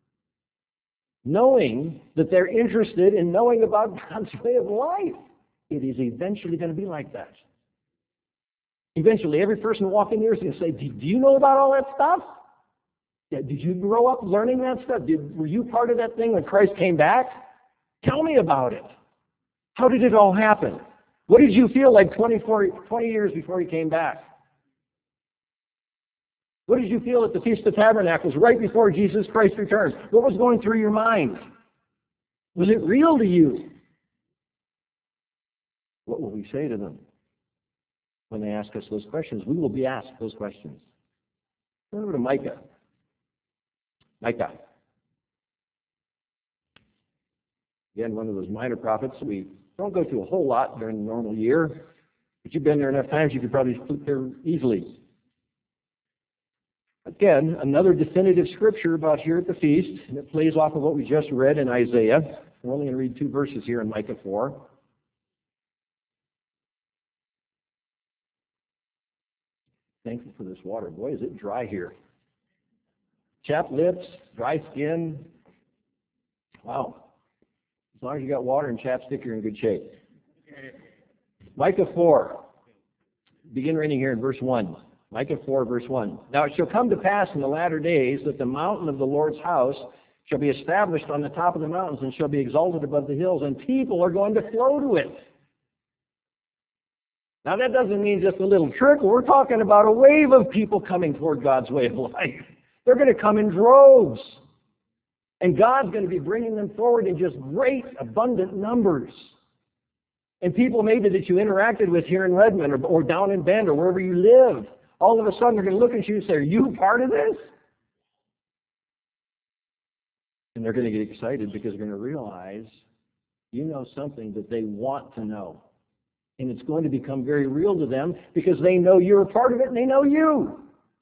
Knowing that they're interested in knowing about God's way of life. It is eventually going to be like that. Eventually, every person walking here is going to say, "Do you know about all that stuff? Did you grow up learning that stuff? Were you part of that thing when Christ came back? Tell me about it. How did it all happen? What did you feel like 20 years before He came back? What did you feel at the Feast of Tabernacles right before Jesus Christ returns? What was going through your mind? Was it real to you?" What will we say to them when they ask us those questions? We will be asked those questions. Turn over to Micah. Micah. Again, one of those minor prophets. We don't go to a whole lot during the normal year, but you've been there enough times you could probably flip there easily. Again, another definitive scripture about here at the feast, and it plays off of what we just read in Isaiah. We're only going to read 2 verses here in Micah 4. Thankful for this water. Boy, is it dry here. Chapped lips, dry skin. Wow. As long as you got water and chapstick, you're in good shape. Micah 4. Begin reading here in verse 1. Micah 4, verse 1. Now it shall come to pass in the latter days that the mountain of the Lord's house shall be established on the top of the mountains and shall be exalted above the hills, and people are going to flow to it. Now that doesn't mean just a little trickle. We're talking about a wave of people coming toward God's way of life. They're going to come in droves. And God's going to be bringing them forward in just great, abundant numbers. And people maybe that you interacted with here in Redmond or down in Bend or wherever you live, all of a sudden they're going to look at you and say, are you part of this? And they're going to get excited because they're going to realize you know something that they want to know. And it's going to become very real to them because they know you're a part of it and they know you.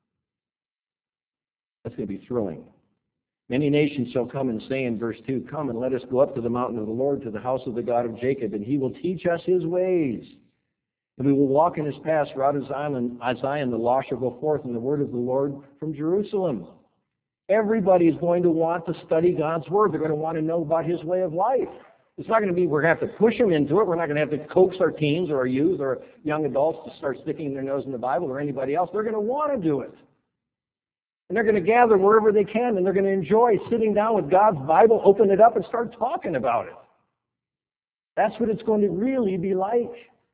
That's going to be thrilling. Many nations shall come and say in verse 2, come and let us go up to the mountain of the Lord, to the house of the God of Jacob, and he will teach us his ways. And we will walk in his paths. For out of Zion the law shall go forth, and the word of the Lord from Jerusalem. Everybody is going to want to study God's word. They're going to want to know about his way of life. It's not going to be we're going to have to push them into it. We're not going to have to coax our teens or our youth or young adults to start sticking their nose in the Bible or anybody else. They're going to want to do it. And they're going to gather wherever they can, and they're going to enjoy sitting down with God's Bible, open it up, and start talking about it. That's what it's going to really be like.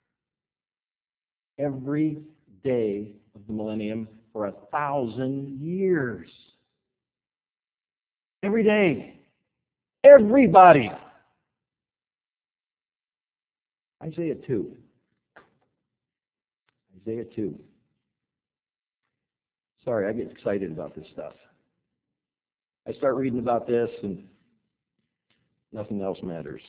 Every day of the millennium for 1,000 years. Every day. Everybody. Isaiah 2. Isaiah 2. Sorry, I get excited about this stuff. I start reading about this and nothing else matters.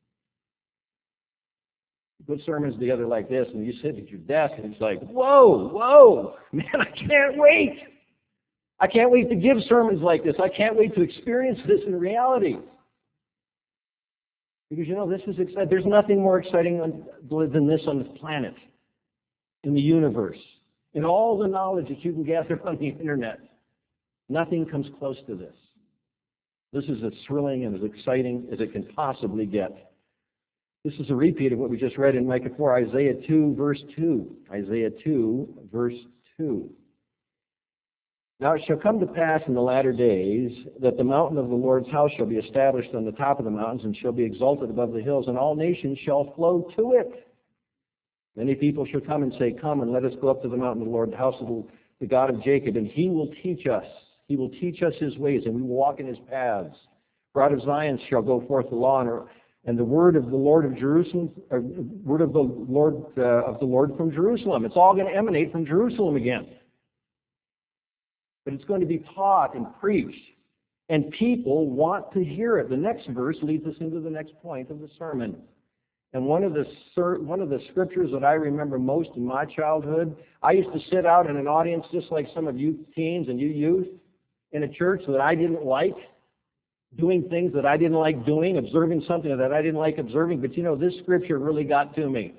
You put sermons together like this and you sit at your desk and it's like, whoa, man, I can't wait. I can't wait to give sermons like this. I can't wait to experience this in reality. Because, you know, this is exciting. There's nothing more exciting than this on the planet, in the universe. In all the knowledge that you can gather on the internet, nothing comes close to this. This is as thrilling and as exciting as it can possibly get. This is a repeat of what we just read in Micah 4, Isaiah 2, verse 2. Isaiah 2, verse 2. Now it shall come to pass in the latter days that the mountain of the Lord's house shall be established on the top of the mountains and shall be exalted above the hills, and all nations shall flow to it. Many people shall come and say, come and let us go up to the mountain of the Lord, the house of the God of Jacob, and he will teach us. He will teach us his ways, and we will walk in his paths. For out of Zion shall go forth the law and the word of the Lord of Jerusalem, word of the Lord from Jerusalem. It's all going to emanate from Jerusalem again. But it's going to be taught and preached, and people want to hear it. The next verse leads us into the next point of the sermon. And one of the scriptures that I remember most in my childhood, I used to sit out in an audience just like some of you teens and you youth in a church that I didn't like, doing things that I didn't like doing, observing something that I didn't like observing. But you know, this scripture really got to me.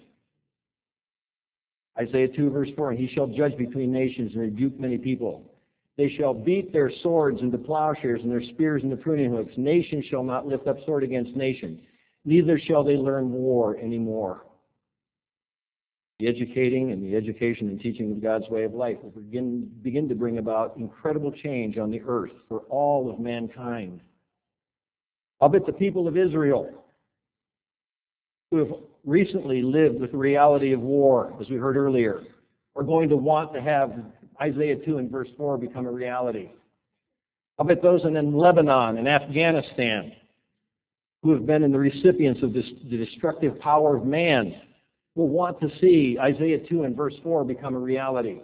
Isaiah 2, verse 4, and he shall judge between nations and rebuke many people. They shall beat their swords into plowshares and their spears into pruning hooks. Nation shall not lift up sword against nation. Neither shall they learn war anymore. The educating and the education and teaching of God's way of life will begin to bring about incredible change on the earth for all of mankind. I'll bet the people of Israel, who have recently lived with the reality of war, as we heard earlier, are going to want to have Isaiah 2 and verse 4 become a reality. I'll bet those in Lebanon and Afghanistan, who have been in the recipients of the destructive power of man, will want to see Isaiah 2 and verse 4 become a reality.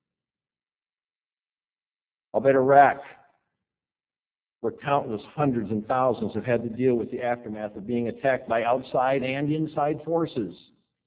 I'll bet Iraq, where countless hundreds and thousands have had to deal with the aftermath of being attacked by outside and inside forces,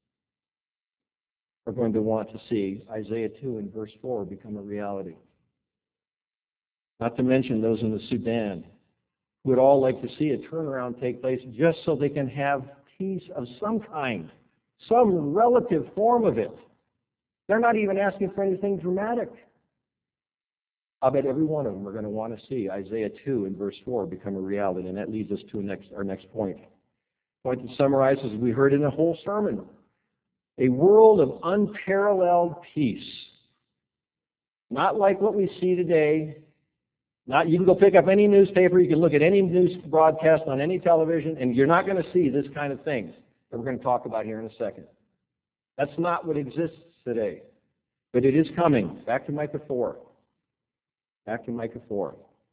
are going to want to see Isaiah 2 and verse 4 become a reality. Not to mention those in the Sudan, who would all like to see a turnaround take place just so they can have peace of some kind, some relative form of it. They're not even asking for anything dramatic. I bet every one of them are going to want to see Isaiah 2 and verse 4 become a reality, and that leads us to our next point. The point that summarizes, we heard in the whole sermon, A world of unparalleled peace. Not like what we see today. Not, you can go pick up any newspaper, you can look at any news broadcast on any television, and you're not going to see this kind of thing that we're going to talk about here in a second. That's not what exists today. But it is coming. Back to Micah 4. Back to Micah 4.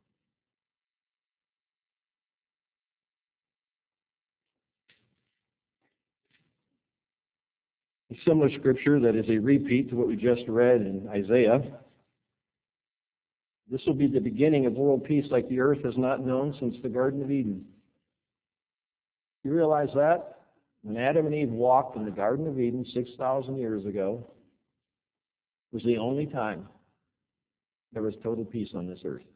A similar scripture that is a repeat to what we just read in Isaiah. This will be the beginning of world peace like the earth has not known since the Garden of Eden. You realize that? When Adam and Eve walked in the Garden of Eden 6,000 years ago, it was the only time there was total peace on this earth.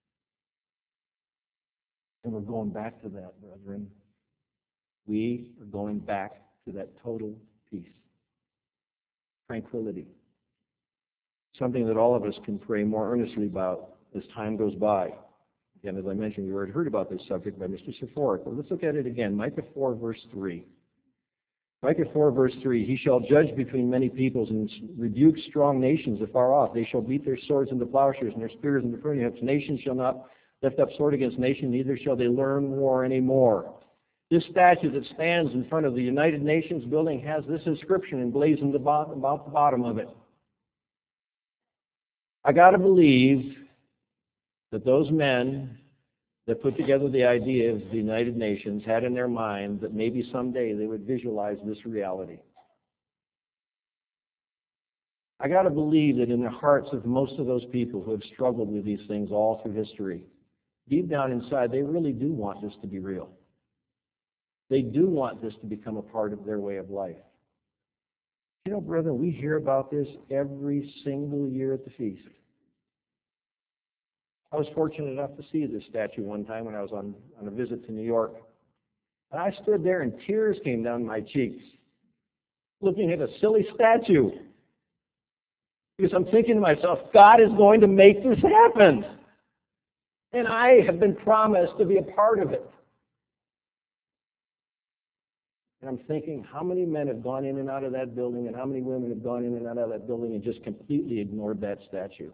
And we're going back to that, brethren. We are going back to that total peace. Tranquility. Something that all of us can pray more earnestly about as time goes by. Again, as I mentioned, we already heard about this subject by Mr. Sephoric. But let's look at it again. Micah 4, verse 3. Micah 4, verse 3. He shall judge between many peoples and rebuke strong nations afar off. They shall beat their swords into plowshares and their spears into pruning hooks. Nation shall not lift up sword against nation, neither shall they learn war anymore. This statue that stands in front of the United Nations building has this inscription emblazoned about the bottom of it. I got to believe that those men that put together the idea of the United Nations had in their mind that maybe someday they would visualize this reality. I got to believe that in the hearts of most of those people who have struggled with these things all through history, deep down inside, they really do want this to be real. They do want this to become a part of their way of life. You know, brethren, we hear about this every single year at the feast. I was fortunate enough to see this statue one time when I was on a visit to New York. And I stood there and tears came down my cheeks looking at a silly statue. Because I'm thinking to myself, God is going to make this happen. And I have been promised to be a part of it. And I'm thinking, how many men have gone in and out of that building and how many women have gone in and out of that building and just completely ignored that statue?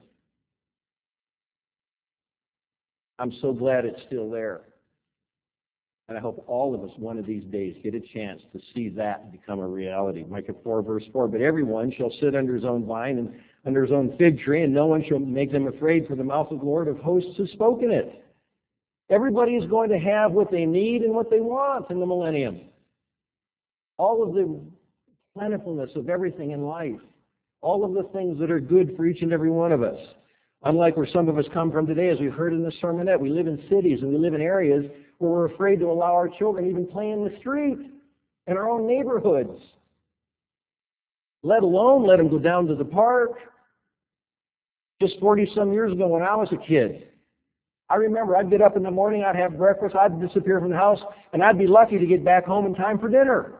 I'm so glad it's still there. And I hope all of us one of these days get a chance to see that become a reality. Micah 4, verse 4, but everyone shall sit under his own vine and under his own fig tree, and no one shall make them afraid, for the mouth of the Lord of hosts has spoken it. Everybody is going to have what they need and what they want in the millennium. All of the plentifulness of everything in life. All of the things that are good for each and every one of us. Unlike where some of us come from today, as we've heard in this sermonette, we live in cities and we live in areas where we're afraid to allow our children even play in the street in our own neighborhoods. Let alone let them go down to the park. Just 40-some years ago when I was a kid, I remember I'd get up in the morning, I'd have breakfast, I'd disappear from the house, and I'd be lucky to get back home in time for dinner.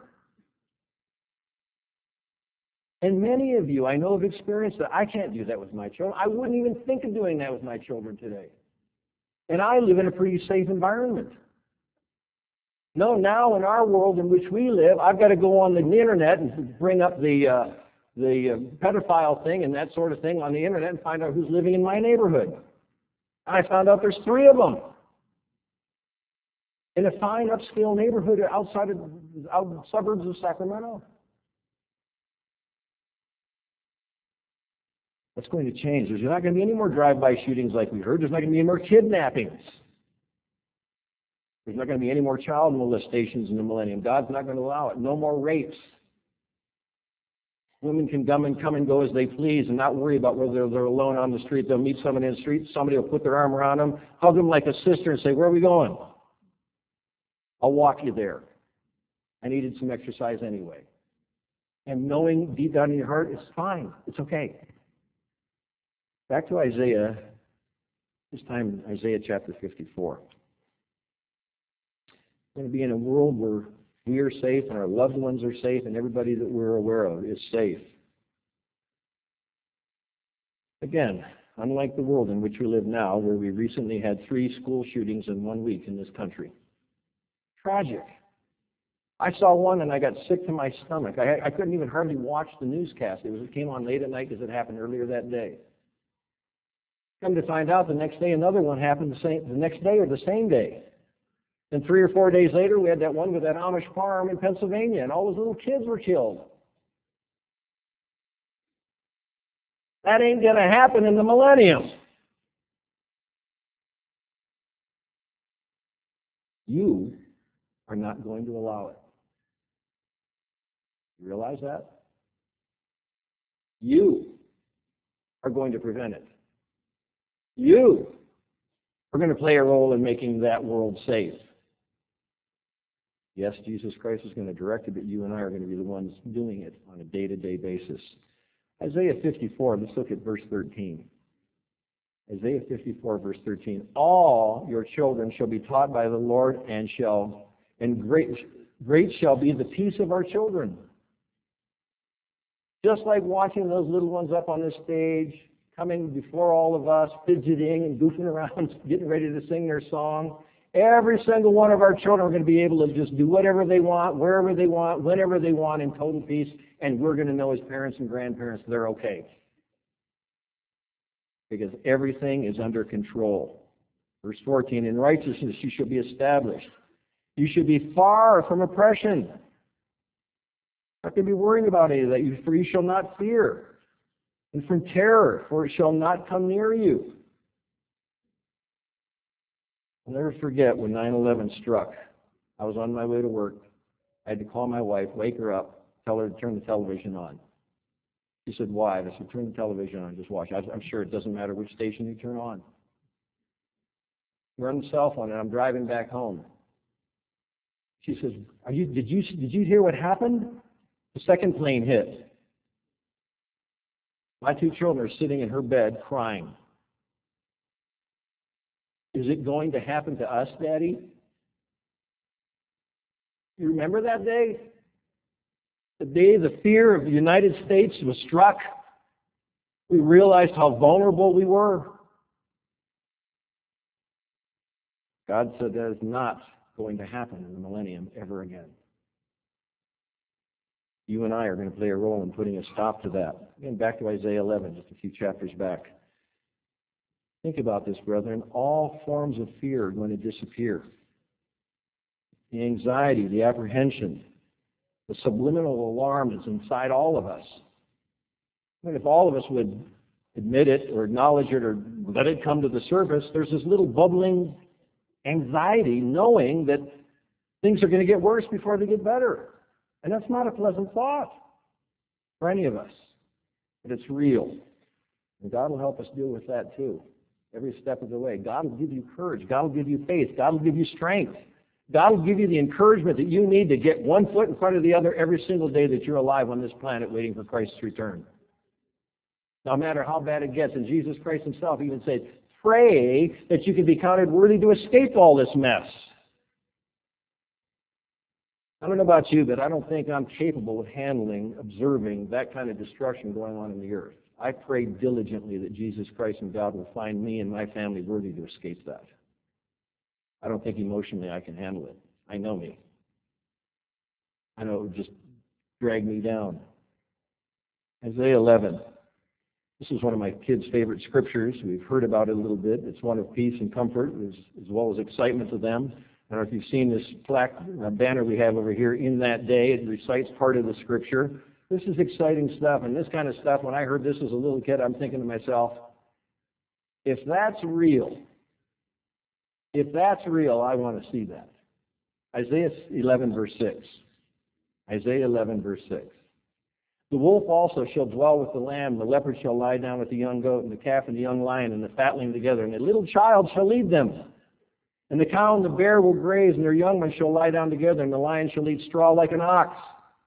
And many of you, I know, have experienced that. I can't do that with my children. I wouldn't even think of doing that with my children today. And I live in a pretty safe environment. No, now in our world in which we live, I've got to go on the internet and bring up the pedophile thing and that sort of thing on the internet and find out who's living in my neighborhood. I found out there's 3 of them in a fine upscale neighborhood outside of suburbs of Sacramento. That's going to change. There's not going to be any more drive-by shootings like we heard. There's not going to be any more kidnappings. There's not going to be any more child molestations in the millennium. God's not going to allow it. No more rapes. Women can come and go as they please and not worry about whether they're alone on the street. They'll meet someone in the street. Somebody will put their arm around them, hug them like a sister and say, "Where are we going?" "I'll walk you there. I needed some exercise anyway." And knowing deep down in your heart, it's fine. It's okay. Back to Isaiah, this time Isaiah chapter 54. We're going to be in a world where we are safe and our loved ones are safe and everybody that we're aware of is safe. Again, unlike the world in which we live now, where we recently had 3 school shootings in 1 week in this country. Tragic. I saw one and I got sick to my stomach. I couldn't even hardly watch the newscast. It came on late at night because it happened earlier that day. Come to find out, the next day another one happened the next day or the same day. And 3 or 4 days later, we had that one with that Amish farm in Pennsylvania, and all those little kids were killed. That ain't going to happen in the millennium. You are not going to allow it. You realize that? You are going to prevent it. You are going to play a role in making that world safe. Yes, Jesus Christ is going to direct it, but you and I are going to be the ones doing it on a day-to-day basis. Isaiah 54, let's look at verse 13. Isaiah 54, verse 13. All your children shall be taught by the Lord, and great shall be the peace of our children. Just like watching those little ones up on the stage, coming before all of us, fidgeting and goofing around, getting ready to sing their song. Every single one of our children are going to be able to just do whatever they want, wherever they want, whenever they want in total peace, and we're going to know as parents and grandparents they're okay. Because everything is under control. Verse 14, in righteousness you shall be established. You should be far from oppression. Not going to be worrying about any of that, for you shall not fear. And from terror, for it shall not come near you. I'll never forget when 9/11 struck. I was on my way to work. I had to call my wife, wake her up, tell her to turn the television on. She said, why? I said, turn the television on, just watch. I'm sure it doesn't matter which station you turn on. We're on the cell phone, and I'm driving back home. She says, did you hear what happened? The second plane hit. My 2 children are sitting in her bed crying. Is it going to happen to us, Daddy? You remember that day? The day the fear of the United States was struck, we realized how vulnerable we were. God said that is not going to happen in the millennium ever again. You and I are going to play a role in putting a stop to that. Again, back to Isaiah 11, just a few chapters back. Think about this, brethren. All forms of fear are going to disappear. The anxiety, the apprehension, the subliminal alarm that's inside all of us. I mean, if all of us would admit it or acknowledge it or let it come to the surface, there's this little bubbling anxiety knowing that things are going to get worse before they get better. And that's not a pleasant thought for any of us. But it's real. And God will help us deal with that too. Every step of the way. God will give you courage. God will give you faith. God will give you strength. God will give you the encouragement that you need to get one foot in front of the other every single day that you're alive on this planet waiting for Christ's return. No matter how bad it gets. And Jesus Christ himself even said, pray that you can be counted worthy to escape all this mess. I don't know about you, but I don't think I'm capable of observing that kind of destruction going on in the earth. I pray diligently that Jesus Christ and God will find me and my family worthy to escape that. I don't think emotionally I can handle it. I know me. I know it would just drag me down. Isaiah 11. This is one of my kids' favorite scriptures. We've heard about it a little bit. It's one of peace and comfort as well as excitement to them. I don't know if you've seen this banner we have over here, In That Day. It recites part of the scripture. This is exciting stuff, and this kind of stuff, when I heard this as a little kid, I'm thinking to myself, if that's real, I want to see that. Isaiah 11, verse 6. Isaiah 11, verse 6. The wolf also shall dwell with the lamb, the leopard shall lie down with the young goat, and the calf and the young lion and the fatling together, and the little child shall lead them. And the cow and the bear will graze, and their young ones shall lie down together, and the lion shall eat straw like an ox.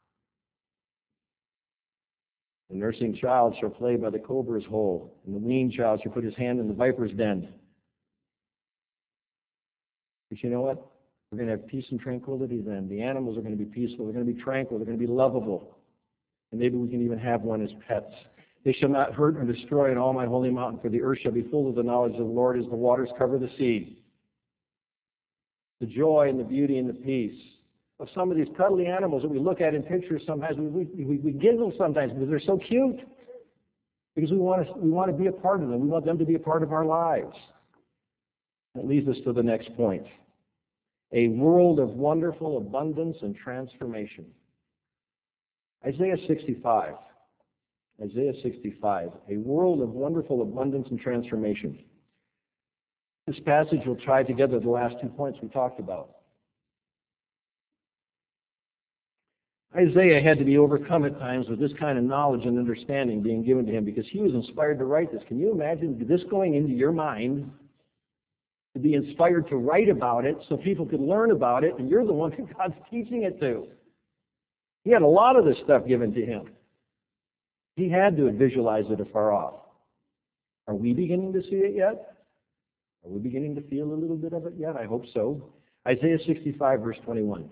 The nursing child shall play by the cobra's hole, and the weaned child shall put his hand in the viper's den. But you know what? We're going to have peace and tranquility then. The animals are going to be peaceful. They're going to be tranquil. They're going to be lovable. And maybe we can even have one as pets. They shall not hurt or destroy in all my holy mountain, for the earth shall be full of the knowledge of the Lord as the waters cover the sea. The joy and the beauty and the peace of some of these cuddly animals that we look at in pictures sometimes. We giggle sometimes because they're so cute. Because we want to be a part of them. We want them to be a part of our lives. That leads us to the next point. A world of wonderful abundance and transformation. Isaiah 65. Isaiah 65. A world of wonderful abundance and transformation. This passage will tie together the last 2 points we talked about. Isaiah had to be overcome at times with this kind of knowledge and understanding being given to him because he was inspired to write this. Can you imagine this going into your mind? To be inspired to write about it so people could learn about it, and you're the one that God's teaching it to. He had a lot of this stuff given to him. He had to visualize it afar off. Are we beginning to see it yet? Are we beginning to feel a little bit of it yet? I hope so. Isaiah 65, verse 21.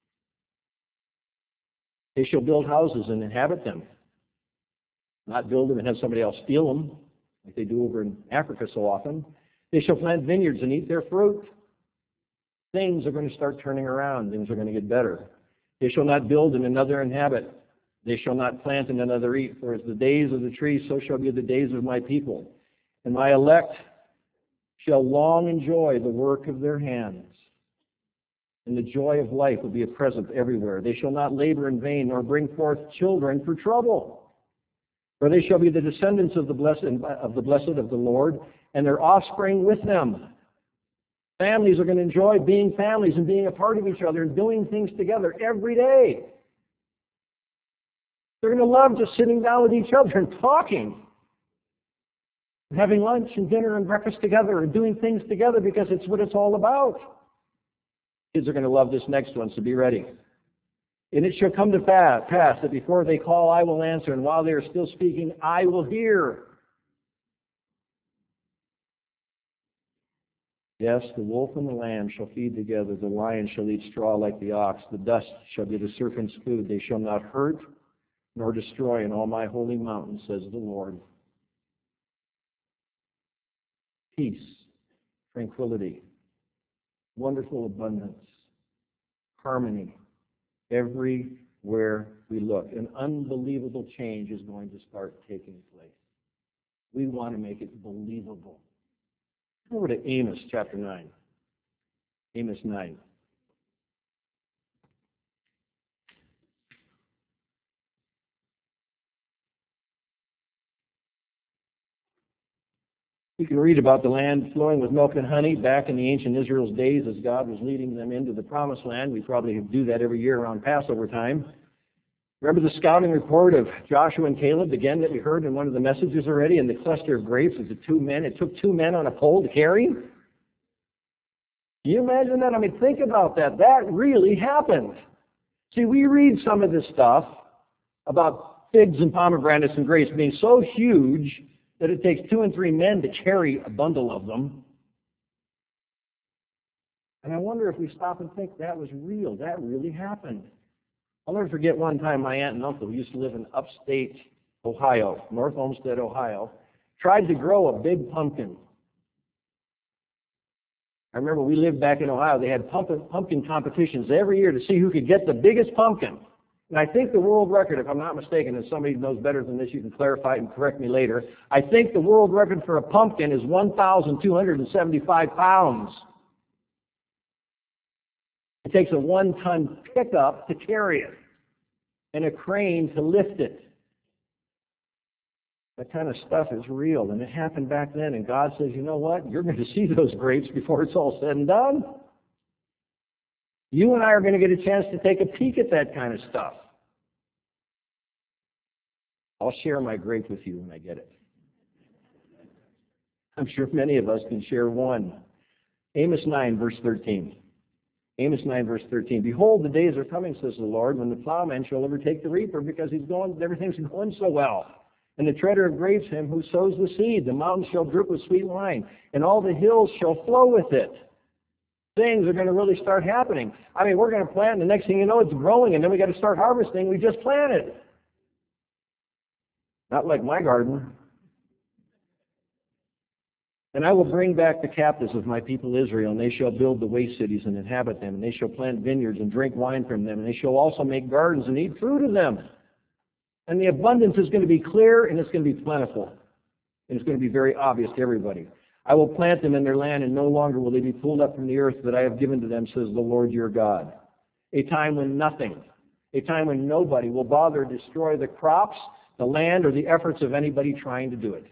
They shall build houses and inhabit them. Not build them and have somebody else steal them, like they do over in Africa so often. They shall plant vineyards and eat their fruit. Things are going to start turning around. Things are going to get better. They shall not build and another inhabit. They shall not plant and another eat. For as the days of the tree, so shall be the days of my people. And my elect shall long enjoy the work of their hands. And the joy of life will be a present everywhere. They shall not labor in vain, nor bring forth children for trouble. For they shall be the descendants of the blessed of the Lord, and their offspring with them. Families are going to enjoy being families and being a part of each other and doing things together every day. They're going to love just sitting down with each other and talking, and having lunch and dinner and breakfast together and doing things together because it's what it's all about. Kids are going to love this next one, so be ready. And it shall come to pass that before they call, I will answer, and while they are still speaking, I will hear. Yes, the wolf and the lamb shall feed together. The lion shall eat straw like the ox. The dust shall be the serpent's food. They shall not hurt nor destroy in all my holy mountain, says the Lord. Peace, tranquility, wonderful abundance, harmony, everywhere we look. An unbelievable change is going to start taking place. We want to make it believable. Go over to Amos chapter 9. Amos 9. You can read about the land flowing with milk and honey back in the ancient Israel's days as God was leading them into the promised land. We probably do that every year around Passover time. Remember the scouting report of Joshua and Caleb, again, that we heard in one of the messages already, and the cluster of grapes of the two men. It took 2 men on a pole to carry. Can you imagine that? I mean, think about that. That really happened. See, we read some of this stuff about figs and pomegranates and grapes being so huge that it takes 2 and 3 men to carry a bundle of them. And I wonder if we stop and think that was real. That really happened. I'll never forget one time my aunt and uncle, who used to live in upstate Ohio, North Olmsted, Ohio, tried to grow a big pumpkin. I remember we lived back in Ohio. They had pumpkin competitions every year to see who could get the biggest pumpkin. And I think the world record, if I'm not mistaken, and somebody knows better than this, you can clarify it and correct me later. I think the world record for a pumpkin is 1,275 pounds. It takes a 1-ton pickup to carry it and a crane to lift it. That kind of stuff is real, and it happened back then, and God says, you know what? You're going to see those grapes before it's all said and done. You and I are going to get a chance to take a peek at that kind of stuff. I'll share my grape with you when I get it. I'm sure many of us can share one. Amos 9, verse 13. Amos 9, verse 13. Behold, the days are coming, says the Lord, when the plowman shall overtake the reaper because everything's going so well. And the treader of grapes him who sows the seed. The mountains shall drip with sweet wine, and all the hills shall flow with it. Things are going to really start happening. I mean, we're going to plant, and the next thing you know, it's growing, and then we got to start harvesting. We just planted. Not like my garden. And I will bring back the captives of my people Israel, and they shall build the waste cities and inhabit them, and they shall plant vineyards and drink wine from them, and they shall also make gardens and eat fruit of them. And the abundance is going to be clear, and it's going to be plentiful. And it's going to be very obvious to everybody. I will plant them in their land, and no longer will they be pulled up from the earth that I have given to them, says the Lord your God. A time when nothing, a time when nobody will bother to destroy the crops, the land, or the efforts of anybody trying to do it.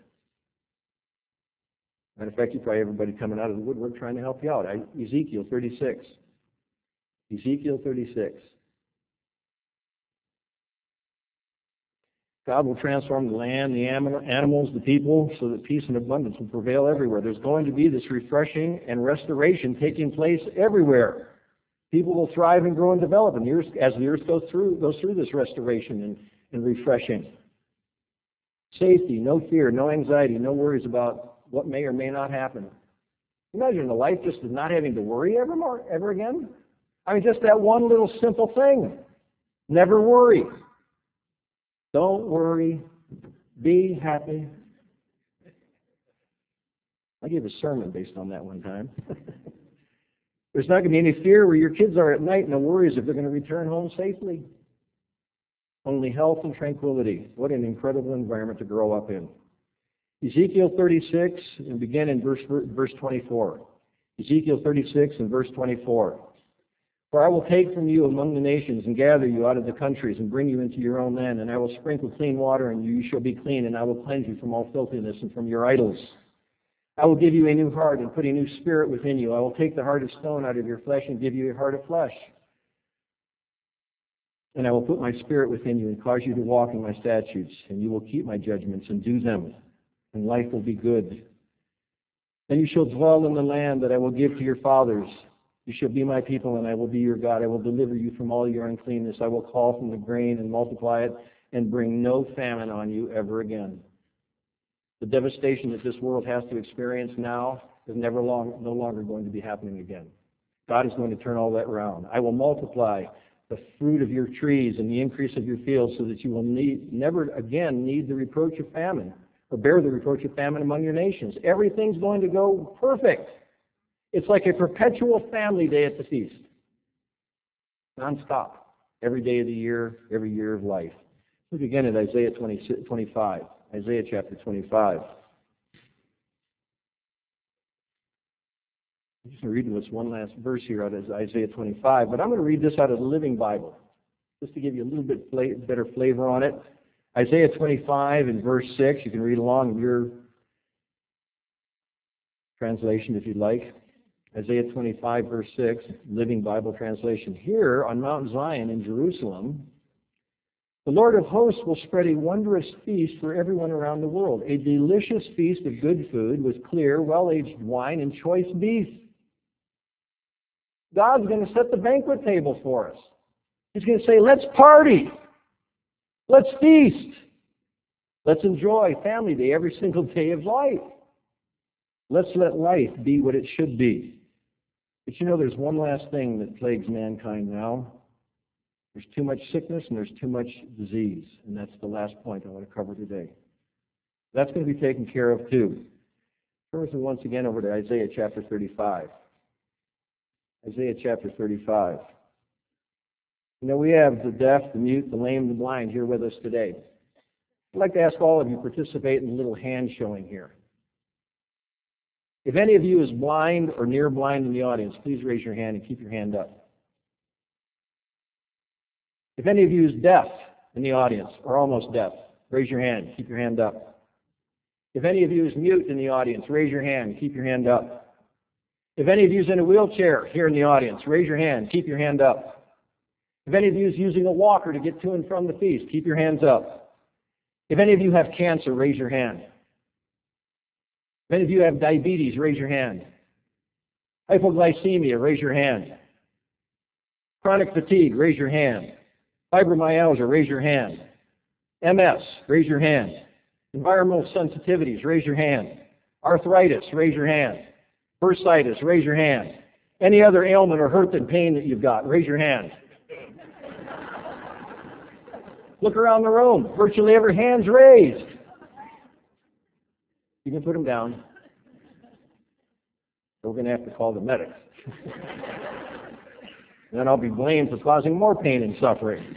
Matter of fact, you probably have everybody coming out of the woodwork trying to help you out. Ezekiel 36. Ezekiel 36. God will transform the land, the animals, the people, so that peace and abundance will prevail everywhere. There's going to be this refreshing and restoration taking place everywhere. People will thrive and grow and develop as the earth goes through this restoration and refreshing. Safety, no fear, no anxiety, no worries about what may or may not happen. Imagine a life just of not having to worry ever again. I mean, just that one little simple thing. Never worry. Don't worry. Be happy. I gave a sermon based on that one time. There's not going to be any fear where your kids are at night, no worries if they're going to return home safely. Only health and tranquility. What an incredible environment to grow up in. Ezekiel 36, and begin in verse 24. Ezekiel 36 and verse 24. For I will take from you among the nations and gather you out of the countries and bring you into your own land, and I will sprinkle clean water, and you shall be clean, and I will cleanse you from all filthiness and from your idols. I will give you a new heart and put a new spirit within you. I will take the heart of stone out of your flesh and give you a heart of flesh. And I will put my spirit within you and cause you to walk in my statutes, and you will keep my judgments and do them, and life will be good. Then you shall dwell in the land that I will give to your fathers. You shall be my people, and I will be your God. I will deliver you from all your uncleanness. I will call from the grain and multiply it, and bring no famine on you ever again. The devastation that this world has to experience now is no longer going to be happening again. God is going to turn all that around. I will multiply the fruit of your trees and the increase of your fields, so that you will never again need the reproach of famine, or bear the reproach of famine among your nations. Everything's going to go perfect. It's like a perpetual family day at the feast. Non-stop. Every day of the year, every year of life. Look again at Isaiah 25. Isaiah chapter 25. I'm just going to read this one last verse here out of Isaiah 25, but I'm going to read this out of the Living Bible, just to give you a little bit better flavor on it. Isaiah 25 and verse 6, you can read along in your translation if you'd like. Isaiah 25 verse 6, Living Bible translation. Here on Mount Zion in Jerusalem, the Lord of hosts will spread a wondrous feast for everyone around the world, a delicious feast of good food with clear, well-aged wine and choice beef. God's going to set the banquet table for us. He's going to say, let's party. Let's feast. Let's enjoy Family Day every single day of life. Let's let life be what it should be. But you know, there's one last thing that plagues mankind now. There's too much sickness and there's too much disease. And that's the last point I want to cover today. That's going to be taken care of too. Turn with me once again over to Isaiah chapter 35. Isaiah chapter 35. You know, we have the deaf, the mute, the lame, the blind here with us today. I'd like to ask all of you to participate in a little hand showing here. If any of you is blind or near blind in the audience, please raise your hand and keep your hand up. If any of you is deaf in the audience or almost deaf, raise your hand, keep your hand up. If any of you is mute in the audience, raise your hand, keep your hand up. If any of you is in a wheelchair here in the audience, raise your hand, keep your hand up. If any of you is using a walker to get to and from the feast, keep your hands up. If any of you have cancer, raise your hand. If any of you have diabetes, raise your hand. Hypoglycemia, raise your hand. Chronic fatigue, raise your hand. Fibromyalgia, raise your hand. MS, raise your hand. Environmental sensitivities, raise your hand. Arthritis, raise your hand. Bursitis, raise your hand. Any other ailment or hurt and pain that you've got, raise your hand. Look around the room. Virtually every hand's raised. You can put them down. We're going to have to call the medics. Then I'll be blamed for causing more pain and suffering.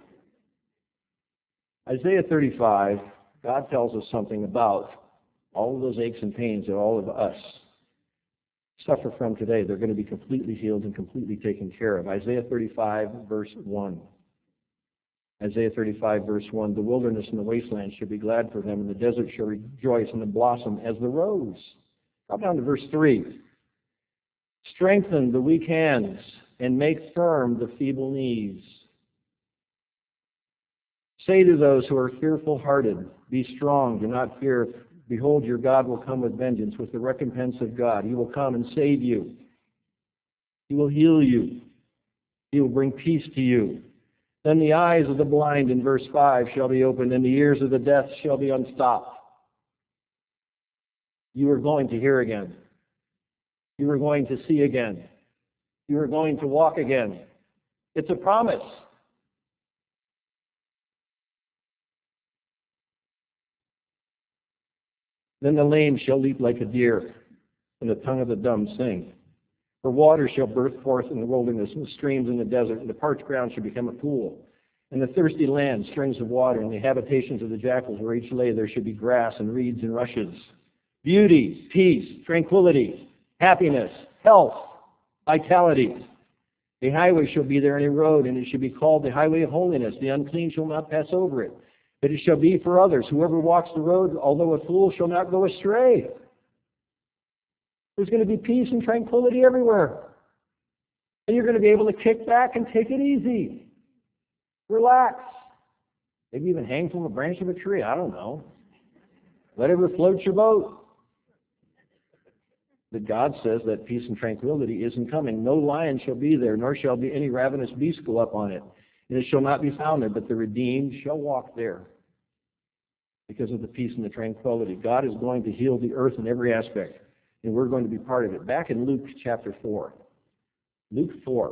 Isaiah 35, God tells us something about all of those aches and pains that all of us suffer from today. They're going to be completely healed and completely taken care of. Isaiah 35, verse 1. Isaiah 35, verse 1, the wilderness and the wasteland shall be glad for them, and the desert shall rejoice and blossom as the rose. Drop down to verse 3. Strengthen the weak hands and make firm the feeble knees. Say to those who are fearful-hearted, be strong, do not fear. Behold, your God will come with vengeance, with the recompense of God. He will come and save you. He will heal you. He will bring peace to you. Then the eyes of the blind, in verse 5, shall be opened, and the ears of the deaf shall be unstopped. You are going to hear again. You are going to see again. You are going to walk again. It's a promise. Then the lame shall leap like a deer, and the tongue of the dumb sing. For water shall burst forth in the wilderness, and streams in the desert, and the parched ground shall become a pool. And the thirsty land, springs of water, and the habitations of the jackals where each lay, there should be grass and reeds and rushes. Beauty, peace, tranquility, happiness, health, vitality. A highway shall be there and a road, and it shall be called the highway of holiness. The unclean shall not pass over it. But it shall be for others. Whoever walks the road, although a fool, shall not go astray. There's going to be peace and tranquility everywhere. And you're going to be able to kick back and take it easy. Relax. Maybe even hang from a branch of a tree. I don't know. Whatever floats your boat. But God says that peace and tranquility isn't coming. No lion shall be there, nor shall be any ravenous beast go up on it. And it shall not be found there, but the redeemed shall walk there because of the peace and the tranquility. God is going to heal the earth in every aspect, and we're going to be part of it. Back in Luke chapter 4. Luke 4.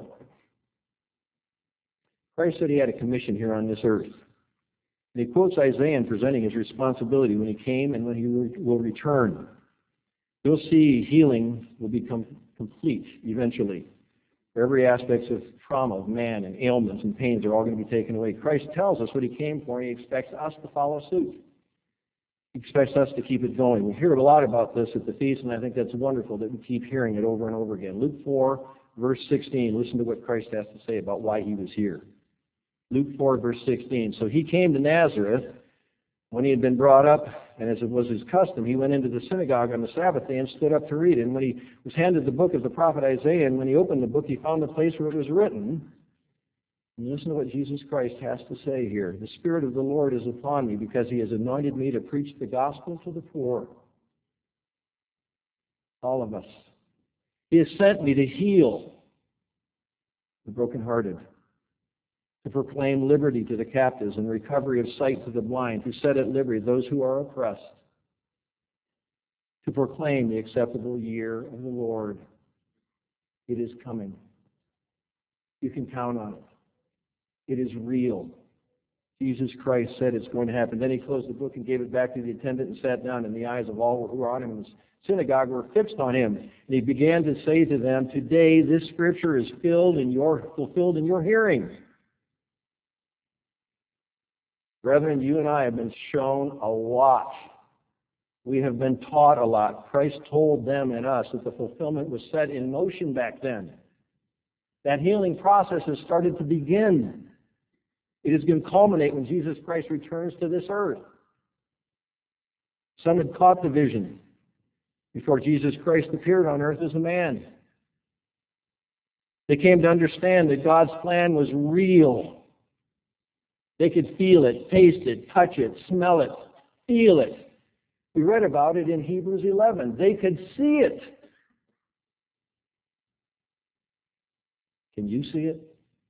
Christ said he had a commission here on this earth. And he quotes Isaiah in presenting his responsibility when he came and when he will return. You'll see healing will become complete eventually. Every aspect of trauma of man and ailments and pains are all going to be taken away. Christ tells us what he came for, and he expects us to follow suit. He expects us to keep it going. We hear a lot about this at the feast, and I think that's wonderful that we keep hearing it over and over again. Luke 4, verse 16. Listen to what Christ has to say about why he was here. Luke 4, verse 16. So he came to Nazareth when he had been brought up, and as it was his custom, he went into the synagogue on the Sabbath day and stood up to read. And when he was handed the book of the prophet Isaiah, and when he opened the book, he found the place where it was written. And listen to what Jesus Christ has to say here. The Spirit of the Lord is upon me because he has anointed me to preach the gospel to the poor. All of us. He has sent me to heal the brokenhearted, to proclaim liberty to the captives and recovery of sight to the blind, to set at liberty those who are oppressed, to proclaim the acceptable year of the Lord. It is coming. You can count on it. It is real. Jesus Christ said it's going to happen. Then he closed the book and gave it back to the attendant and sat down, and the eyes of all who were on him in the synagogue were fixed on him. And he began to say to them, today this scripture is fulfilled in your hearing. Brethren, you and I have been shown a lot. We have been taught a lot. Christ told them and us that the fulfillment was set in motion back then. That healing process has started to begin. It is going to culminate when Jesus Christ returns to this earth. Some had caught the vision before Jesus Christ appeared on earth as a man. They came to understand that God's plan was real. They could feel it, taste it, touch it, smell it, feel it. We read about it in Hebrews 11. They could see it. Can you see it?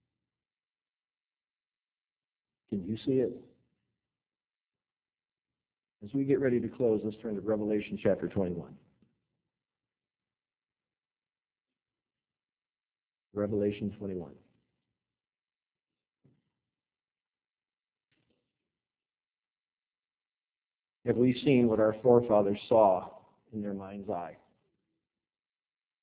Can you see it? As we get ready to close, let's turn to Revelation chapter 21. Revelation 21. Have we seen what our forefathers saw in their mind's eye?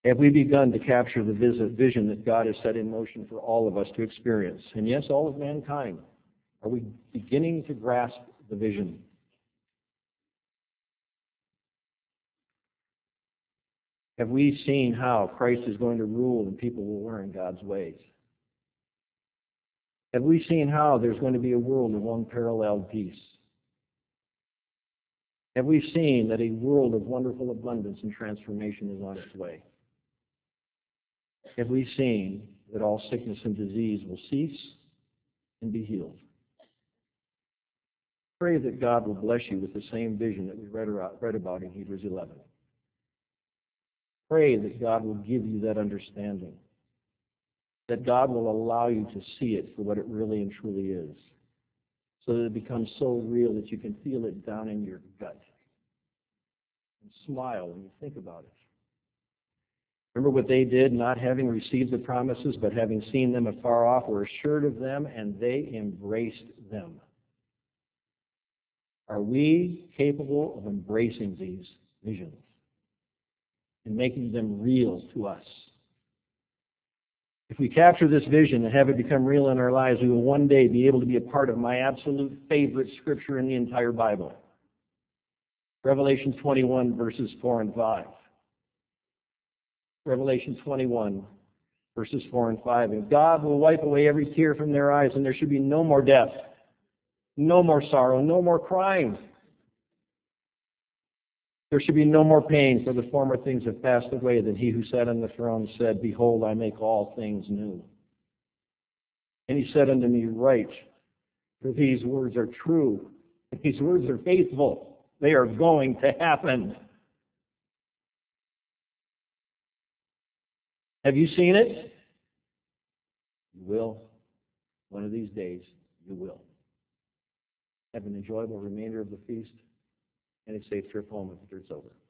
Have we begun to capture the vision that God has set in motion for all of us to experience? And yes, all of mankind. Are we beginning to grasp the vision? Have we seen how Christ is going to rule and people will learn God's ways? Have we seen how there's going to be a world of unparalleled peace? Have we seen that a world of wonderful abundance and transformation is on its way? Have we seen that all sickness and disease will cease and be healed? Pray that God will bless you with the same vision that we read about in Hebrews 11. Pray that God will give you that understanding, that God will allow you to see it for what it really and truly is, so that it becomes so real that you can feel it down in your gut and smile when you think about it. Remember what they did, not having received the promises, but having seen them afar off, were assured of them, and they embraced them. Are we capable of embracing these visions and making them real to us? If we capture this vision and have it become real in our lives, we will one day be able to be a part of my absolute favorite scripture in the entire Bible. Revelation 21, verses 4 and 5. Revelation 21, verses 4 and 5. And God will wipe away every tear from their eyes, and there should be no more death, no more sorrow, no more crying. There should be no more pain, for the former things have passed away. Then he who sat on the throne said, Behold, I make all things new. And he said unto me, Write, for these words are true. These words are faithful. They are going to happen. Have you seen it? You will. One of these days, you will. Have an enjoyable remainder of the feast and a safe trip home after it's over.